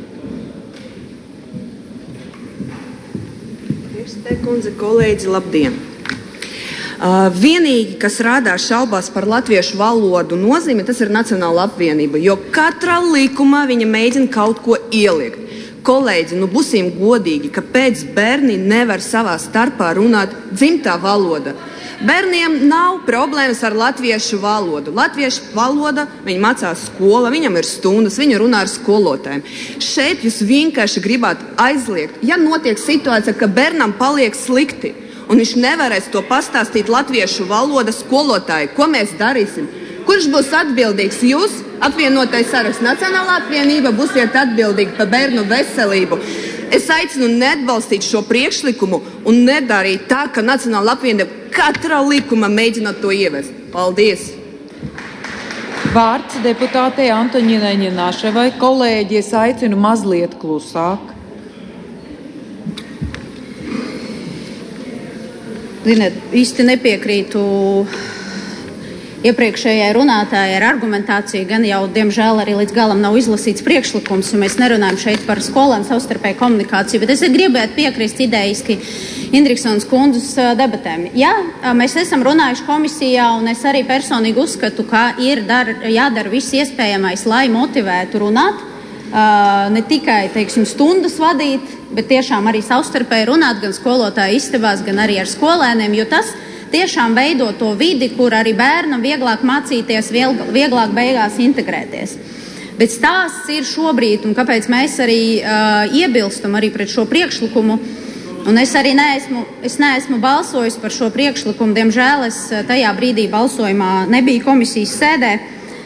Kundze, kolēģi, labdien! Vienīgi, kas rādās šaubās par latviešu valodu nozīmi, tas ir Nacionāla apvienība, jo katrā likumā viņa mēģina kaut ko ielikt. Kolēģi, būsim godīgi, kāpēc bērni nevar savā starpā runāt dzimtā valoda. Bērniem nav problēmas ar latviešu valodu. Latviešu valoda, viņi mācās skolā, viņam ir stundas, viņi runā ar skolotājiem. Šeit jūs vienkārši gribat aizliegt, ja notiek situācija, ka bērnam paliek slikti, un viņš nevarēs to pastāstīt latviešu valodas skolotāji, ko mēs darīsim? Kurš būs atbildīgs? Jūs, apvienotais saraksts, Nacionālā apvienība, būsiet atbildīgi par bērnu veselību. Es aicinu neatbalstīt šo priekšlikumu un nedarīt tā, ka Nacionālā apvienība katrā likuma mēģina to ievest. Paldies! Vārds deputātei Antoņinai Ņināševai. Kolēģi, es aicinu mazliet klusāk. Ziniet, īsti nepiekrītu iepriekšējai runātājai ar argumentāciju, gan jau, diemžēl, arī līdz galam nav izlasīts priekšlikums, un mēs nerunājam šeit par skolēnu savstarpēju komunikāciju, bet es gribētu piekrist idejiski Indriksonas kundzes debatēm. Jā, mēs esam runājuši komisijā, un es arī personīgi uzskatu, ka ir jādara viss iespējamais, lai motivētu runāt, ne tikai, teiksim, stundas vadīt, bet tiešām arī savstarpēji runāt gan skolotāju istabās, gan arī ar skolēniem, jo tas tiešām veido to vidi, kur arī bērnam vieglāk mācīties, vieglāk beigās integrēties. Bet stāsts ir šobrīd, un kāpēc mēs arī iebilstam arī pret šo priekšlikumu, un es arī neesmu balsojis par šo priekšlikumu, diemžēl es tajā brīdī balsojumā nebiju komisijas sēdē,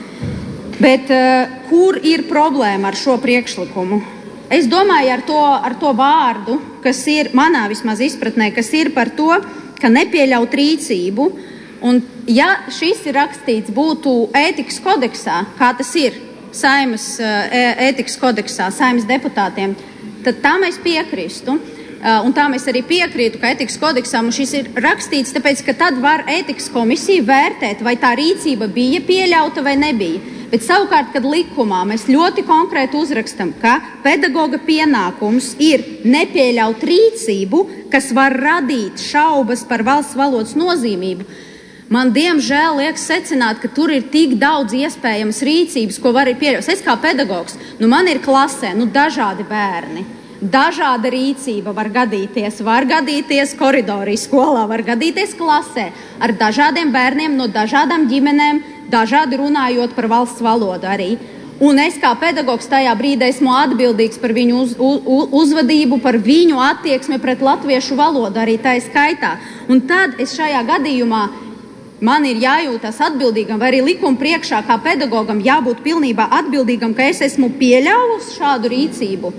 bet kur ir problēma ar šo priekšlikumu? Es domāju ar to vārdu, kas ir manā vismaz izpratnē, kas ir par to, ka nepieļaut rīcību, un ja šis ir rakstīts būtu ētikas kodeksā, kā tas ir Saeimas ētikas kodeksā, Saeimas deputātiem, tad tā mēs piekristu, un tā mēs arī piekrītu, ka ētikas kodeksā mums šis ir rakstīts, tāpēc, ka tad var ētikas komisija vērtēt, vai tā rīcība bija pieļauta vai nebija. Bet savukārt, kad likumā mēs ļoti konkrēti uzrakstam, ka pedagoga pienākums ir nepieļaut rīcību, kas var radīt šaubas par valsts valodas nozīmību, man diemžēl liekas secināt, ka tur ir tik daudz iespējamas rīcības, ko var pieļaut. Es kā pedagogs, man ir klasē, dažādi bērni. Dažāda rīcība var gadīties koridorī skolā, var gadīties klasē ar dažādiem bērniem no dažādām ģimenēm, dažādi runājot par valsts valodu arī. Un es kā pedagogs tajā brīdī esmu atbildīgs par viņu uzvedību, par viņu attieksmi pret latviešu valodu arī tā skaitā. Un tad es šajā gadījumā man ir jājūtas atbildīgam, vai arī likuma priekšā kā pedagogam jābūt pilnībā atbildīgam, ka es esmu pieļāvusi šādu rīcību.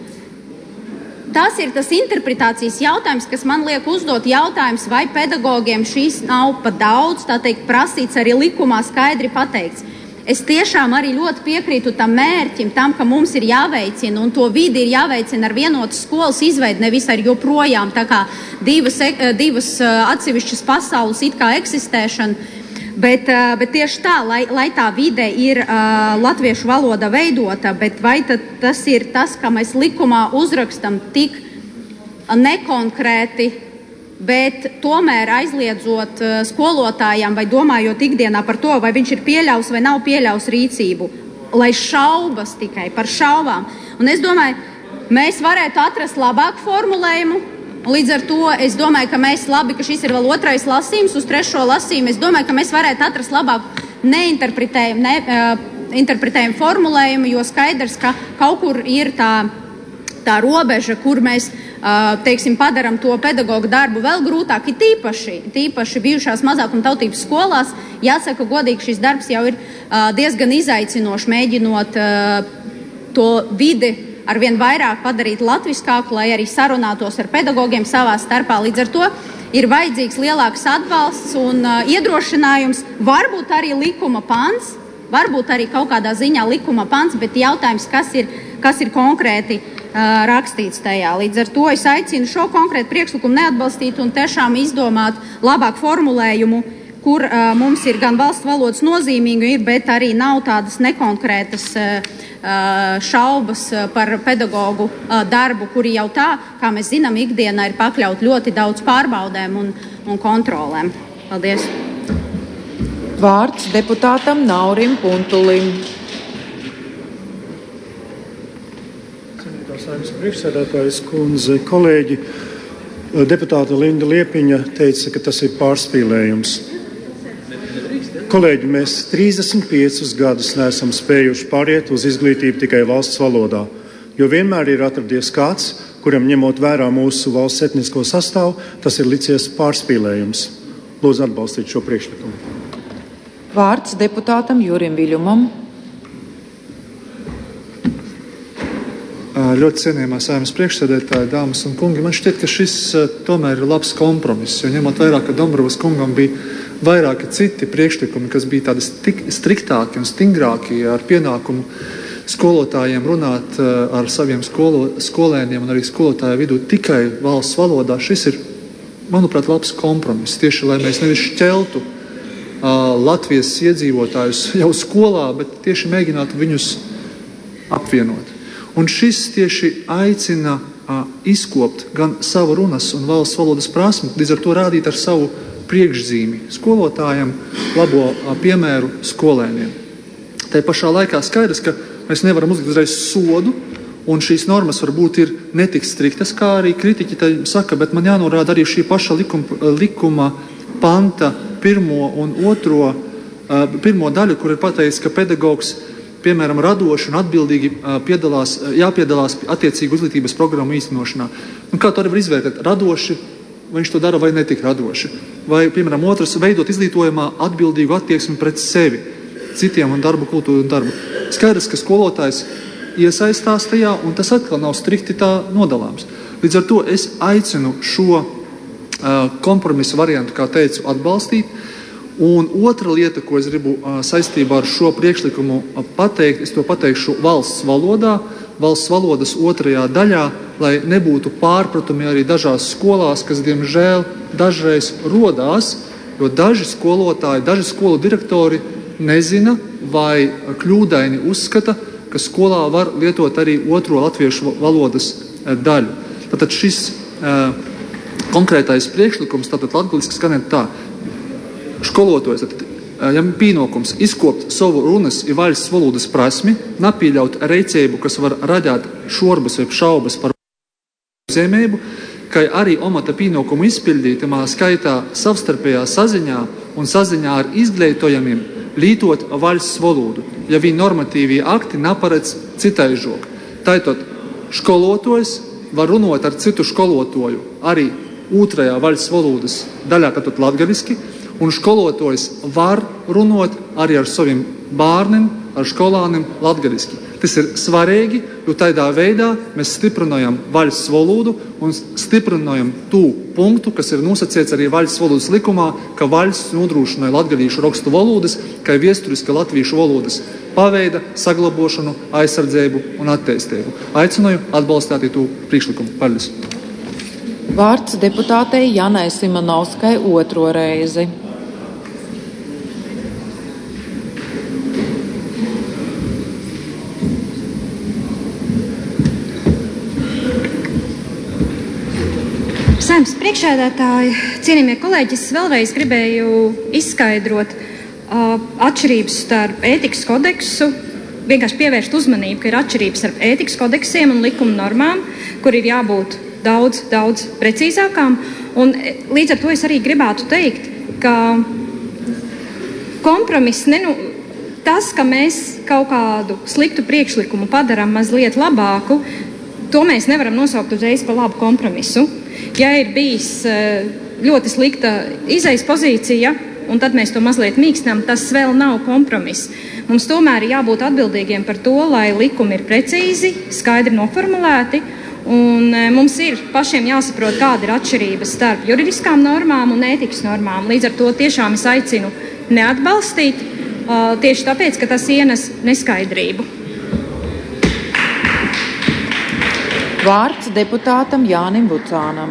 Tas ir tas interpretācijas jautājums, kas man liek uzdot jautājums, vai pedagogiem šīs nav pa daudz, tā teikt, prasīts arī likumā skaidri pateikts. Es tiešām arī ļoti piekrītu tam mērķim, tam, ka mums ir jāveicina, un to vidi ir jāveicina ar vienotas skolas izveidi, nevis ar joprojām tā kā divas atsevišķas pasaules it kā eksistēšana. Bet tieši tā, lai tā vide ir latviešu valoda veidota, bet vai tas ir tas, ka mēs likumā uzrakstam tik nekonkrēti, bet tomēr aizliedzot skolotājiem vai domājot ikdienā par to, vai viņš ir pieļaus vai nav pieļaus rīcību, lai šaubas tikai par šaubām. Un es domāju, mēs varētu atrast labāku formulējumu. Līdz ar to es domāju, ka mēs labi, ka šis ir vēl otrais lasījums, uz trešo lasījumu. Es domāju, ka mēs varētu atrast labāku interpretējumu formulējumu, jo skaidrs, ka kaut kur ir tā robeža, kur mēs, teiksim, padaram to pedagogu darbu vēl grūtāk, tīpaši bijušās mazākumtautības skolās. Jāsaka, godīgi, šis darbs jau ir diezgan izaicinošs, mēģinot to vidi arvien vairāk padarīt latviskāku, lai arī sarunātos ar pedagogiem savā starpā. Līdz ar to ir vajadzīgs lielāks atbalsts un iedrošinājums, varbūt arī likuma pants, varbūt arī kaut kādā ziņā likuma pants, bet jautājums, kas ir konkrēti rakstīts tajā. Līdz ar to es aicinu šo konkrētu priekšlikumu neatbalstīt un tiešām izdomāt labāku formulējumu, kur mums ir gan valsts valodas nozīmīga, bet arī nav tādas nekonkrētas šaubas par pedagogu darbu, kuri jau tā, kā mēs zinām, ikdienā ir pakļaut ļoti daudz pārbaudēm un kontrolēm. Paldies. Vārds deputātam Naurim Puntulim. Saeimas priekšsēdētājas kundze, kolēģi, deputāte Linda Liepiņa teica, ka tas ir pārspīlējums. Kolēģi, mēs 35 gadus neesam spējuši pāriet uz izglītību tikai valsts valodā, jo vienmēr ir atradies kāds, kuram ņemot vērā mūsu valsts etnisko sastāvu, tas ir licies pārspīlējums. Lūdzu atbalstīt šo priekšlikumu. Vārds deputātam Jurim Viļumam. Ļoti cienījamā Saeimas priekšsēdētāja, dāmas un kungi, man šķiet, ka šis tomēr ir labs kompromiss, jo ņemot vērā, ka Dombrovas kungam bija vairāki citi priekšlikumi, kas bija tādi striktāki un stingrāki ar pienākumu skolotājiem runāt ar saviem skolēniem un arī skolotāju vidū tikai valsts valodā. Šis ir, manuprāt, labs kompromiss, tieši lai mēs nevis šķeltu Latvijas iedzīvotājus jau skolā, bet tieši mēģinātu viņus apvienot. Un šis tieši aicina izkopt gan savu runas un valsts valodas prasmi, līdz ar to rādīt ar savu priekšzīmi skolotājiem, labo piemēru skolēniem. Tā pašā laikā skaidrs, ka mēs nevaram uzlikt uzreiz sodu, un šīs normas varbūt ir netik striktas, kā arī kritiķi tā saka, bet man jānorāda arī šī paša likuma panta pirmo daļu, kur ir pateicis, ka pedagogs piemēram, radoši un atbildīgi jāpiedalās attiecīgu izglītības programmu īstenošanā. Kā to arī var izvērtēt? Radoši, vai viņš to dara vai netik radoši? Vai, piemēram, otrs, veidot izglītojumā atbildīgu attieksmi pret sevi, citiem un darbu kultūru un darbu. Skaidrs, ka skolotājs iesaistās tajā, un tas atkal nav strikti tā nodalāms. Līdz ar to es aicinu šo kompromisu variantu, kā teicu, atbalstīt. Un otra lieta, ko es gribu saistībā ar šo priekšlikumu pateikt, es to pateikšu valsts valodā, valsts valodas otrajā daļā, lai nebūtu pārpratumi arī dažās skolās, kas, diemžēl, dažreiz rodās, jo daži skolotāji, daži skolu direktori nezina vai kļūdaini uzskata, ka skolā var lietot arī otro latviešu valodas daļu. Tātad šis konkrētais priekšlikums, tātad latgaliski skanēt tā. Školotājs, ja pienākums izkopt savu runas i valsts valodas prasmi, napīļaut reicēbu, kas var radīt šorbas vai šaubas par zemēbu, kā arī omata pienākumu izpildītamā skaitā savstarpējā saziņā un saziņā ar izglītojumiem lītot valsts valodu, ja viņi normatīvie akti naparedz citai žok. Tātad školotājs var runāt ar citu skolotoju arī otrajā valsts valodas daļā, tātad latgaliski, un skolotājs var runāt arī ar saviem bērniem, ar skolāniem latgaliski. Tas ir svarīgi, jo tādā veidā mēs stiprinājam valsts valodu un stiprinājam tū punktu, kas ir nosacīts arī valsts valodas likumā, ka valsts nodrošināja latgalīšu rakstu valodas, kā viesturiska latviešu valodas paveida, saglabošanu, aizsardzību un attīstību. Aicināju atbalstīt tū priekšlikumu. Paldies! Vārds deputātei Janai Simonovskai otro reizi. Saeimas priekšsēdētāji, cienījamie kolēģi, es vēlreiz gribēju izskaidrot atšķirības starp ētikas kodeksu, vienkārši pievērst uzmanību, ka ir atšķirības starp ētikas kodeksiem un likuma normām, kur ir jābūt daudz precīzākām. Un līdz ar to es arī gribētu teikt, ka kompromiss, tas, ka mēs kaut kādu sliktu priekšlikumu padarām mazliet labāku, to mēs nevaram nosaukt uzreiz par labu kompromisu. Ja ir bijis ļoti slikta izejas pozīcija, un tad mēs to mazliet mīkstinām, tas vēl nav kompromiss. Mums tomēr ir jābūt atbildīgiem par to, lai likumi ir precīzi, skaidri noformulēti, un mums ir pašiem jāsaprot, kāda ir atšķirība starp juridiskām normām un ētikas normām. Līdz ar to tiešām es aicinu neatbalstīt, tieši tāpēc, ka tas ienes neskaidrību. Vārds deputātam Jānim Bucānam.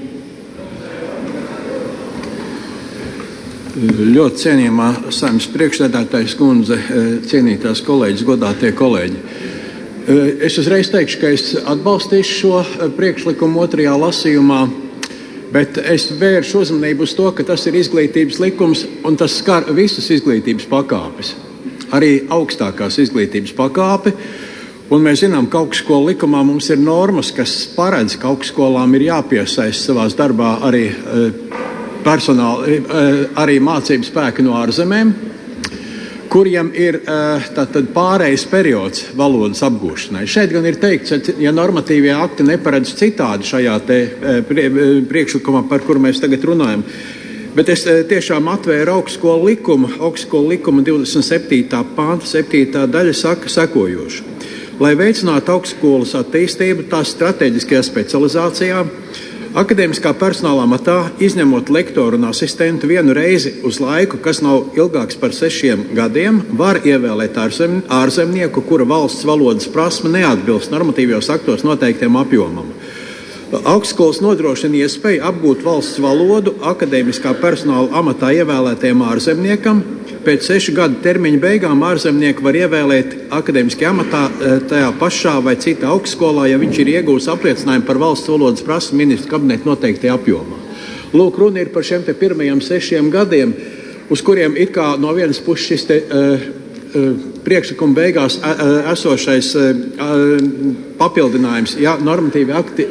Ļoti cienījamā Saeimas priekšsēdētājas kundze, cienītās kolēģis, godātie kolēģi. Es uzreiz teikšu, ka es atbalstīšu šo priekšlikumu otrajā lasījumā, bet es vēršu uzmanību uz to, ka tas ir izglītības likums un tas skar visas izglītības pakāpes, arī augstākās izglītības pakāpi. Un mēs zinām, ka augstskolu likumā mums ir normas, kas paredz, ka augstskolām ir jāpiesaist savās darbā arī personāli, arī mācību spēki no ārzemēm, kuriem ir tātad pārējais periods valodas apgūšanai. Šeit gan ir teikts, ja normatīvie akti neparedz citādi šajā te priekšlikumā, par kuru mēs tagad runājam, bet es tiešām atvēru augstskolu likumu. Augstskolu likuma 27. panta 7. daļa saka sekojošu. Lai veicinātu augstskolas attīstību tās strateģiskajā specializācijā, akadēmiskā personāla amatā, izņemot lektoru un asistentu vienu reizi uz laiku, kas nav ilgāks par 6 gadiem, var ievēlēt ārzemnieku, kura valsts valodas prasme neatbilst normatīvajos aktos noteiktiem apjomam. Augstskolas nodrošina iespēju apgūt valsts valodu akadēmiskā personāla amatā ievēlētajam ārzemniekam. Pēc 6 gadu termiņa beigām ārzemnieku var ievēlēt akadēmiskajā amatā tajā pašā vai citā augstskolā, ja viņš ir iegūs apliecinājumu par valsts valodas prasmi ministru kabineta noteiktajā apjomā. Lūk, runa ir par šiem te pirmajiem 6 gadiem, uz kuriem it kā no vienas puses šis te priekšlikuma beigās esošais papildinājums, ja normatīvi akti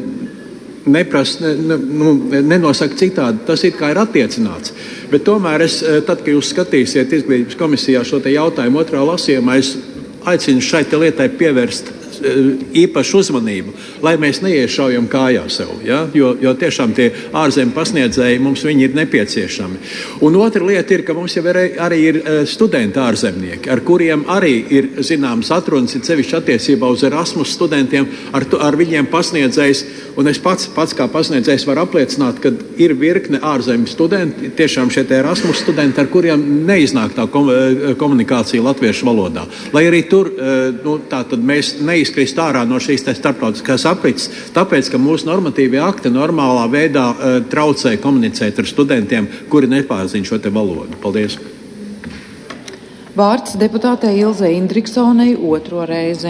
nenosaka citādi, tas it kā ir attiecināts. Bet tomēr tad, kad jūs skatīsiet izglītības komisijā šo te jautājumu otrā lasījumā, es aicinu šai te lietai pievērst īpašu uzmanību, lai mēs neiešaujam kājā sev, ja? jo tiešām tie ārzemju pasniedzēji mums viņi ir nepieciešami. Un otra lieta ir, ka mums jau arī ir studenti ārzemnieki, ar kuriem arī ir zināms atrunas, ir sevišķi attiecībā uz Erasmus studentiem, ar viņiem pasniedzējs, un es pats kā pasniedzējs varu apliecināt, ka ir virkne ārzemju studenti, tiešām šie Erasmus studenti, ar kuriem neiznāk tā komunikācija latviešu valodā. Lai arī tur tātad mēs neizkrist ārā no šīs starptautiskās aprits, tāpēc, ka mūsu normatīvie akti normālā veidā traucē komunicēt ar studentiem, kuri nepārzina šo te valodu. Paldies. Vārds deputātei Ilzei Indriksonei otro reizi.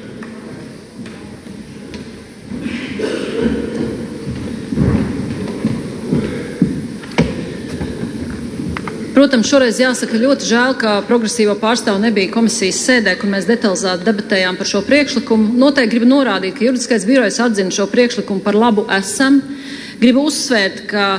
Protams, šoreiz jāsaka ļoti žēl, ka progresīvo pārstāvu nebija komisijas sēdē, kur mēs detalizēti debatējām par šo priekšlikumu. Noteikti gribu norādīt, ka juridiskais birojs atzina šo priekšlikumu par labu esam. Gribu uzsvērt, ka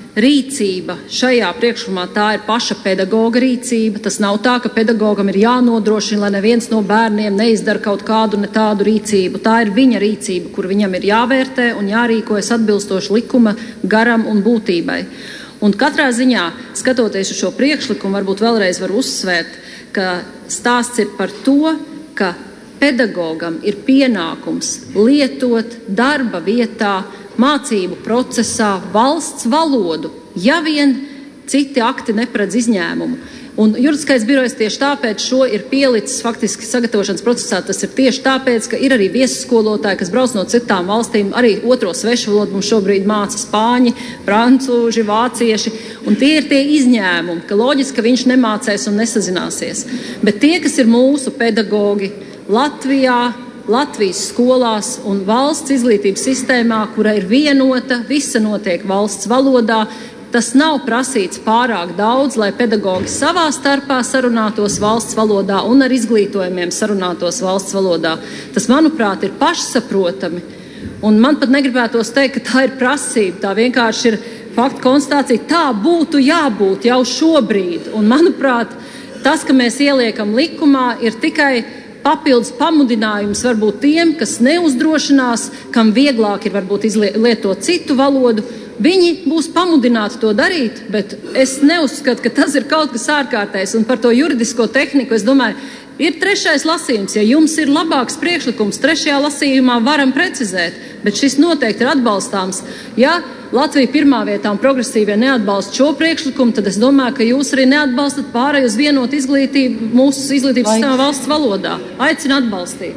rīcība šajā priekšlikumā tā ir paša pedagoga rīcība. Tas nav tā, ka pedagogam ir jānodrošina, lai neviens no bērniem neizdara kaut kādu ne tādu rīcību. Tā ir viņa rīcība, kur viņam ir jāvērtē un jārīkojas atbilstoši likuma garam un būtībai. Un katrā ziņā, skatoties uz šo priekšlikumu, varbūt vēlreiz var uzsvērt, ka stāsts ir par to, ka pedagogam ir pienākums lietot darba vietā, mācību procesā valsts valodu, ja vien citi akti neparedz izņēmumu. Un juridiskais birojs tieši tāpēc šo ir pielicis faktiski sagatavošanas procesā. Tas ir tieši tāpēc, ka ir arī viesskolotāji, kas brauc no citām valstīm, arī otro svešu valodu mums šobrīd māca spāņi, francūži, vācieši. Un tie ir tie izņēmumi, ka loģiski, ka viņš nemācēs un nesazināsies. Bet tie, kas ir mūsu pedagogi Latvijā, Latvijas skolās un valsts izglītības sistēmā, kura ir vienota, visa notiek valsts valodā, tas nav prasīts pārāk daudz, lai pedagogi savā starpā sarunātos valsts valodā un ar izglītojumiem sarunātos valsts valodā. Tas, manuprāt, ir pašsaprotami. Un man pat negribētos teikt, ka tā ir prasība. Tā vienkārši ir faktu konstatācija. Tā būtu jābūt jau šobrīd. Un, manuprāt, tas, ka mēs ieliekam likumā, ir tikai papildus pamudinājums varbūt tiem, kas neuzdrošinās, kam vieglāk ir varbūt lietot citu valodu. Viņi būs pamudināti to darīt, bet es neuzskatu, ka tas ir kaut kas ārkārtējs. Un par to juridisko tehniku, es domāju, ir trešais lasījums. Ja jums ir labāks priekšlikums, trešajā lasījumā varam precizēt, bet šis noteikti ir atbalstāms. Ja Latvija pirmā vietā un progresīvie neatbalsta šo priekšlikumu, tad es domāju, ka jūs arī neatbalstat pārēju uz vienotu izglītību mūsu izglītības sistēmā valsts valodā. Aicinu atbalstīt.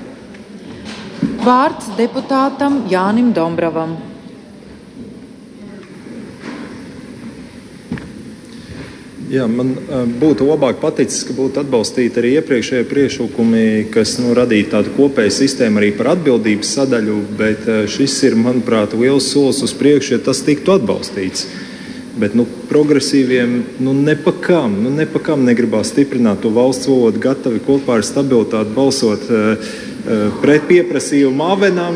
Vārds deputātam Jānim Dombravam. Jā, man būtu labāk paticis, ka būtu atbalstīti arī iepriekšējie priekšlikumi, kas radītu tādu kopēju sistēmu arī par atbildības sadaļu, bet šis ir, manuprāt, liels solis uz priekšu, ja tas tiktu atbalstīts. Bet progresīviem nepakām negribās stiprināt to valsts valodu, gatavi kopā ar stabilitāti balsot pret pieprasījumu Avenam,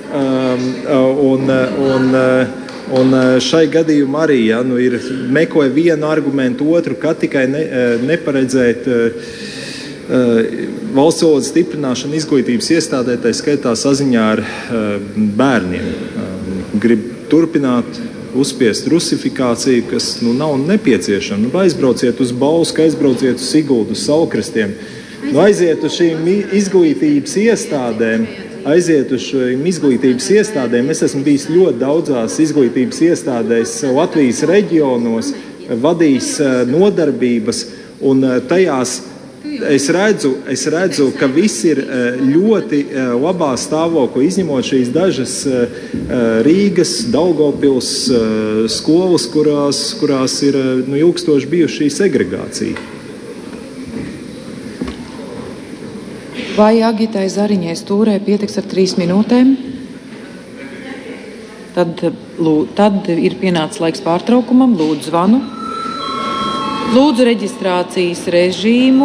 un šai gadījumā arī ir meklē vienu argumentu otru, kā tikai neparedzēt valsts valodas stiprināšanu izglītības iestādē, tā skaitā saziņā ar bērniem. Grib turpināt uzspiest rusifikāciju, kas nav nepieciešama. Aizbrauciet uz Bausku, aizbrauciet uz Siguldu, uz Saulkrastiem. Aiziet uz šīm izglītības iestādēm. Es esmu bijis ļoti daudzās izglītības iestādēs Latvijas reģionos, vadījis nodarbības, un tajās es redzu, ka viss ir ļoti labā stāvoklī, izņemot šīs dažas Rīgas, Daugavpils skolas, kurās ir ilgstoši bijuši šī segregācija. Vai Agitai Zariņai Stūrē pietiks ar 3 minūtēm? Tad ir pienācis laiks pārtraukumam. Lūdzu zvanu. Lūdzu reģistrācijas režīmu.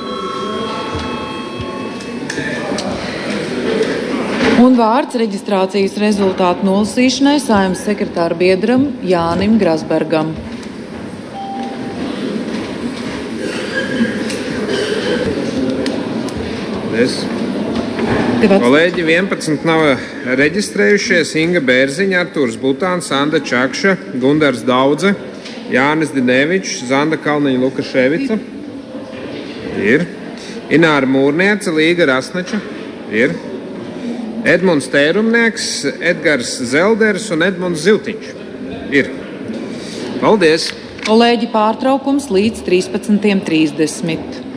Un vārds reģistrācijas rezultātu nolasīšanai Saeimas sekretāra biedram Jānim Grasbergam. Kolēģi 11 nav reģistrējušies: Inga Bērziņa, Artūrs Butāns, Anda Čakša, Gundars Daudze, Jānis Dinevičs, Zanda Kalniņa Lukaševica. Ir. Ināra Mūrniece, Līga Rasnača. Ir. Edmunds Tērumnieks, Edgars Zelders un Edmunds Zivtiņš. Ir. Paldies! Kolēģi, pārtraukums līdz 13:30.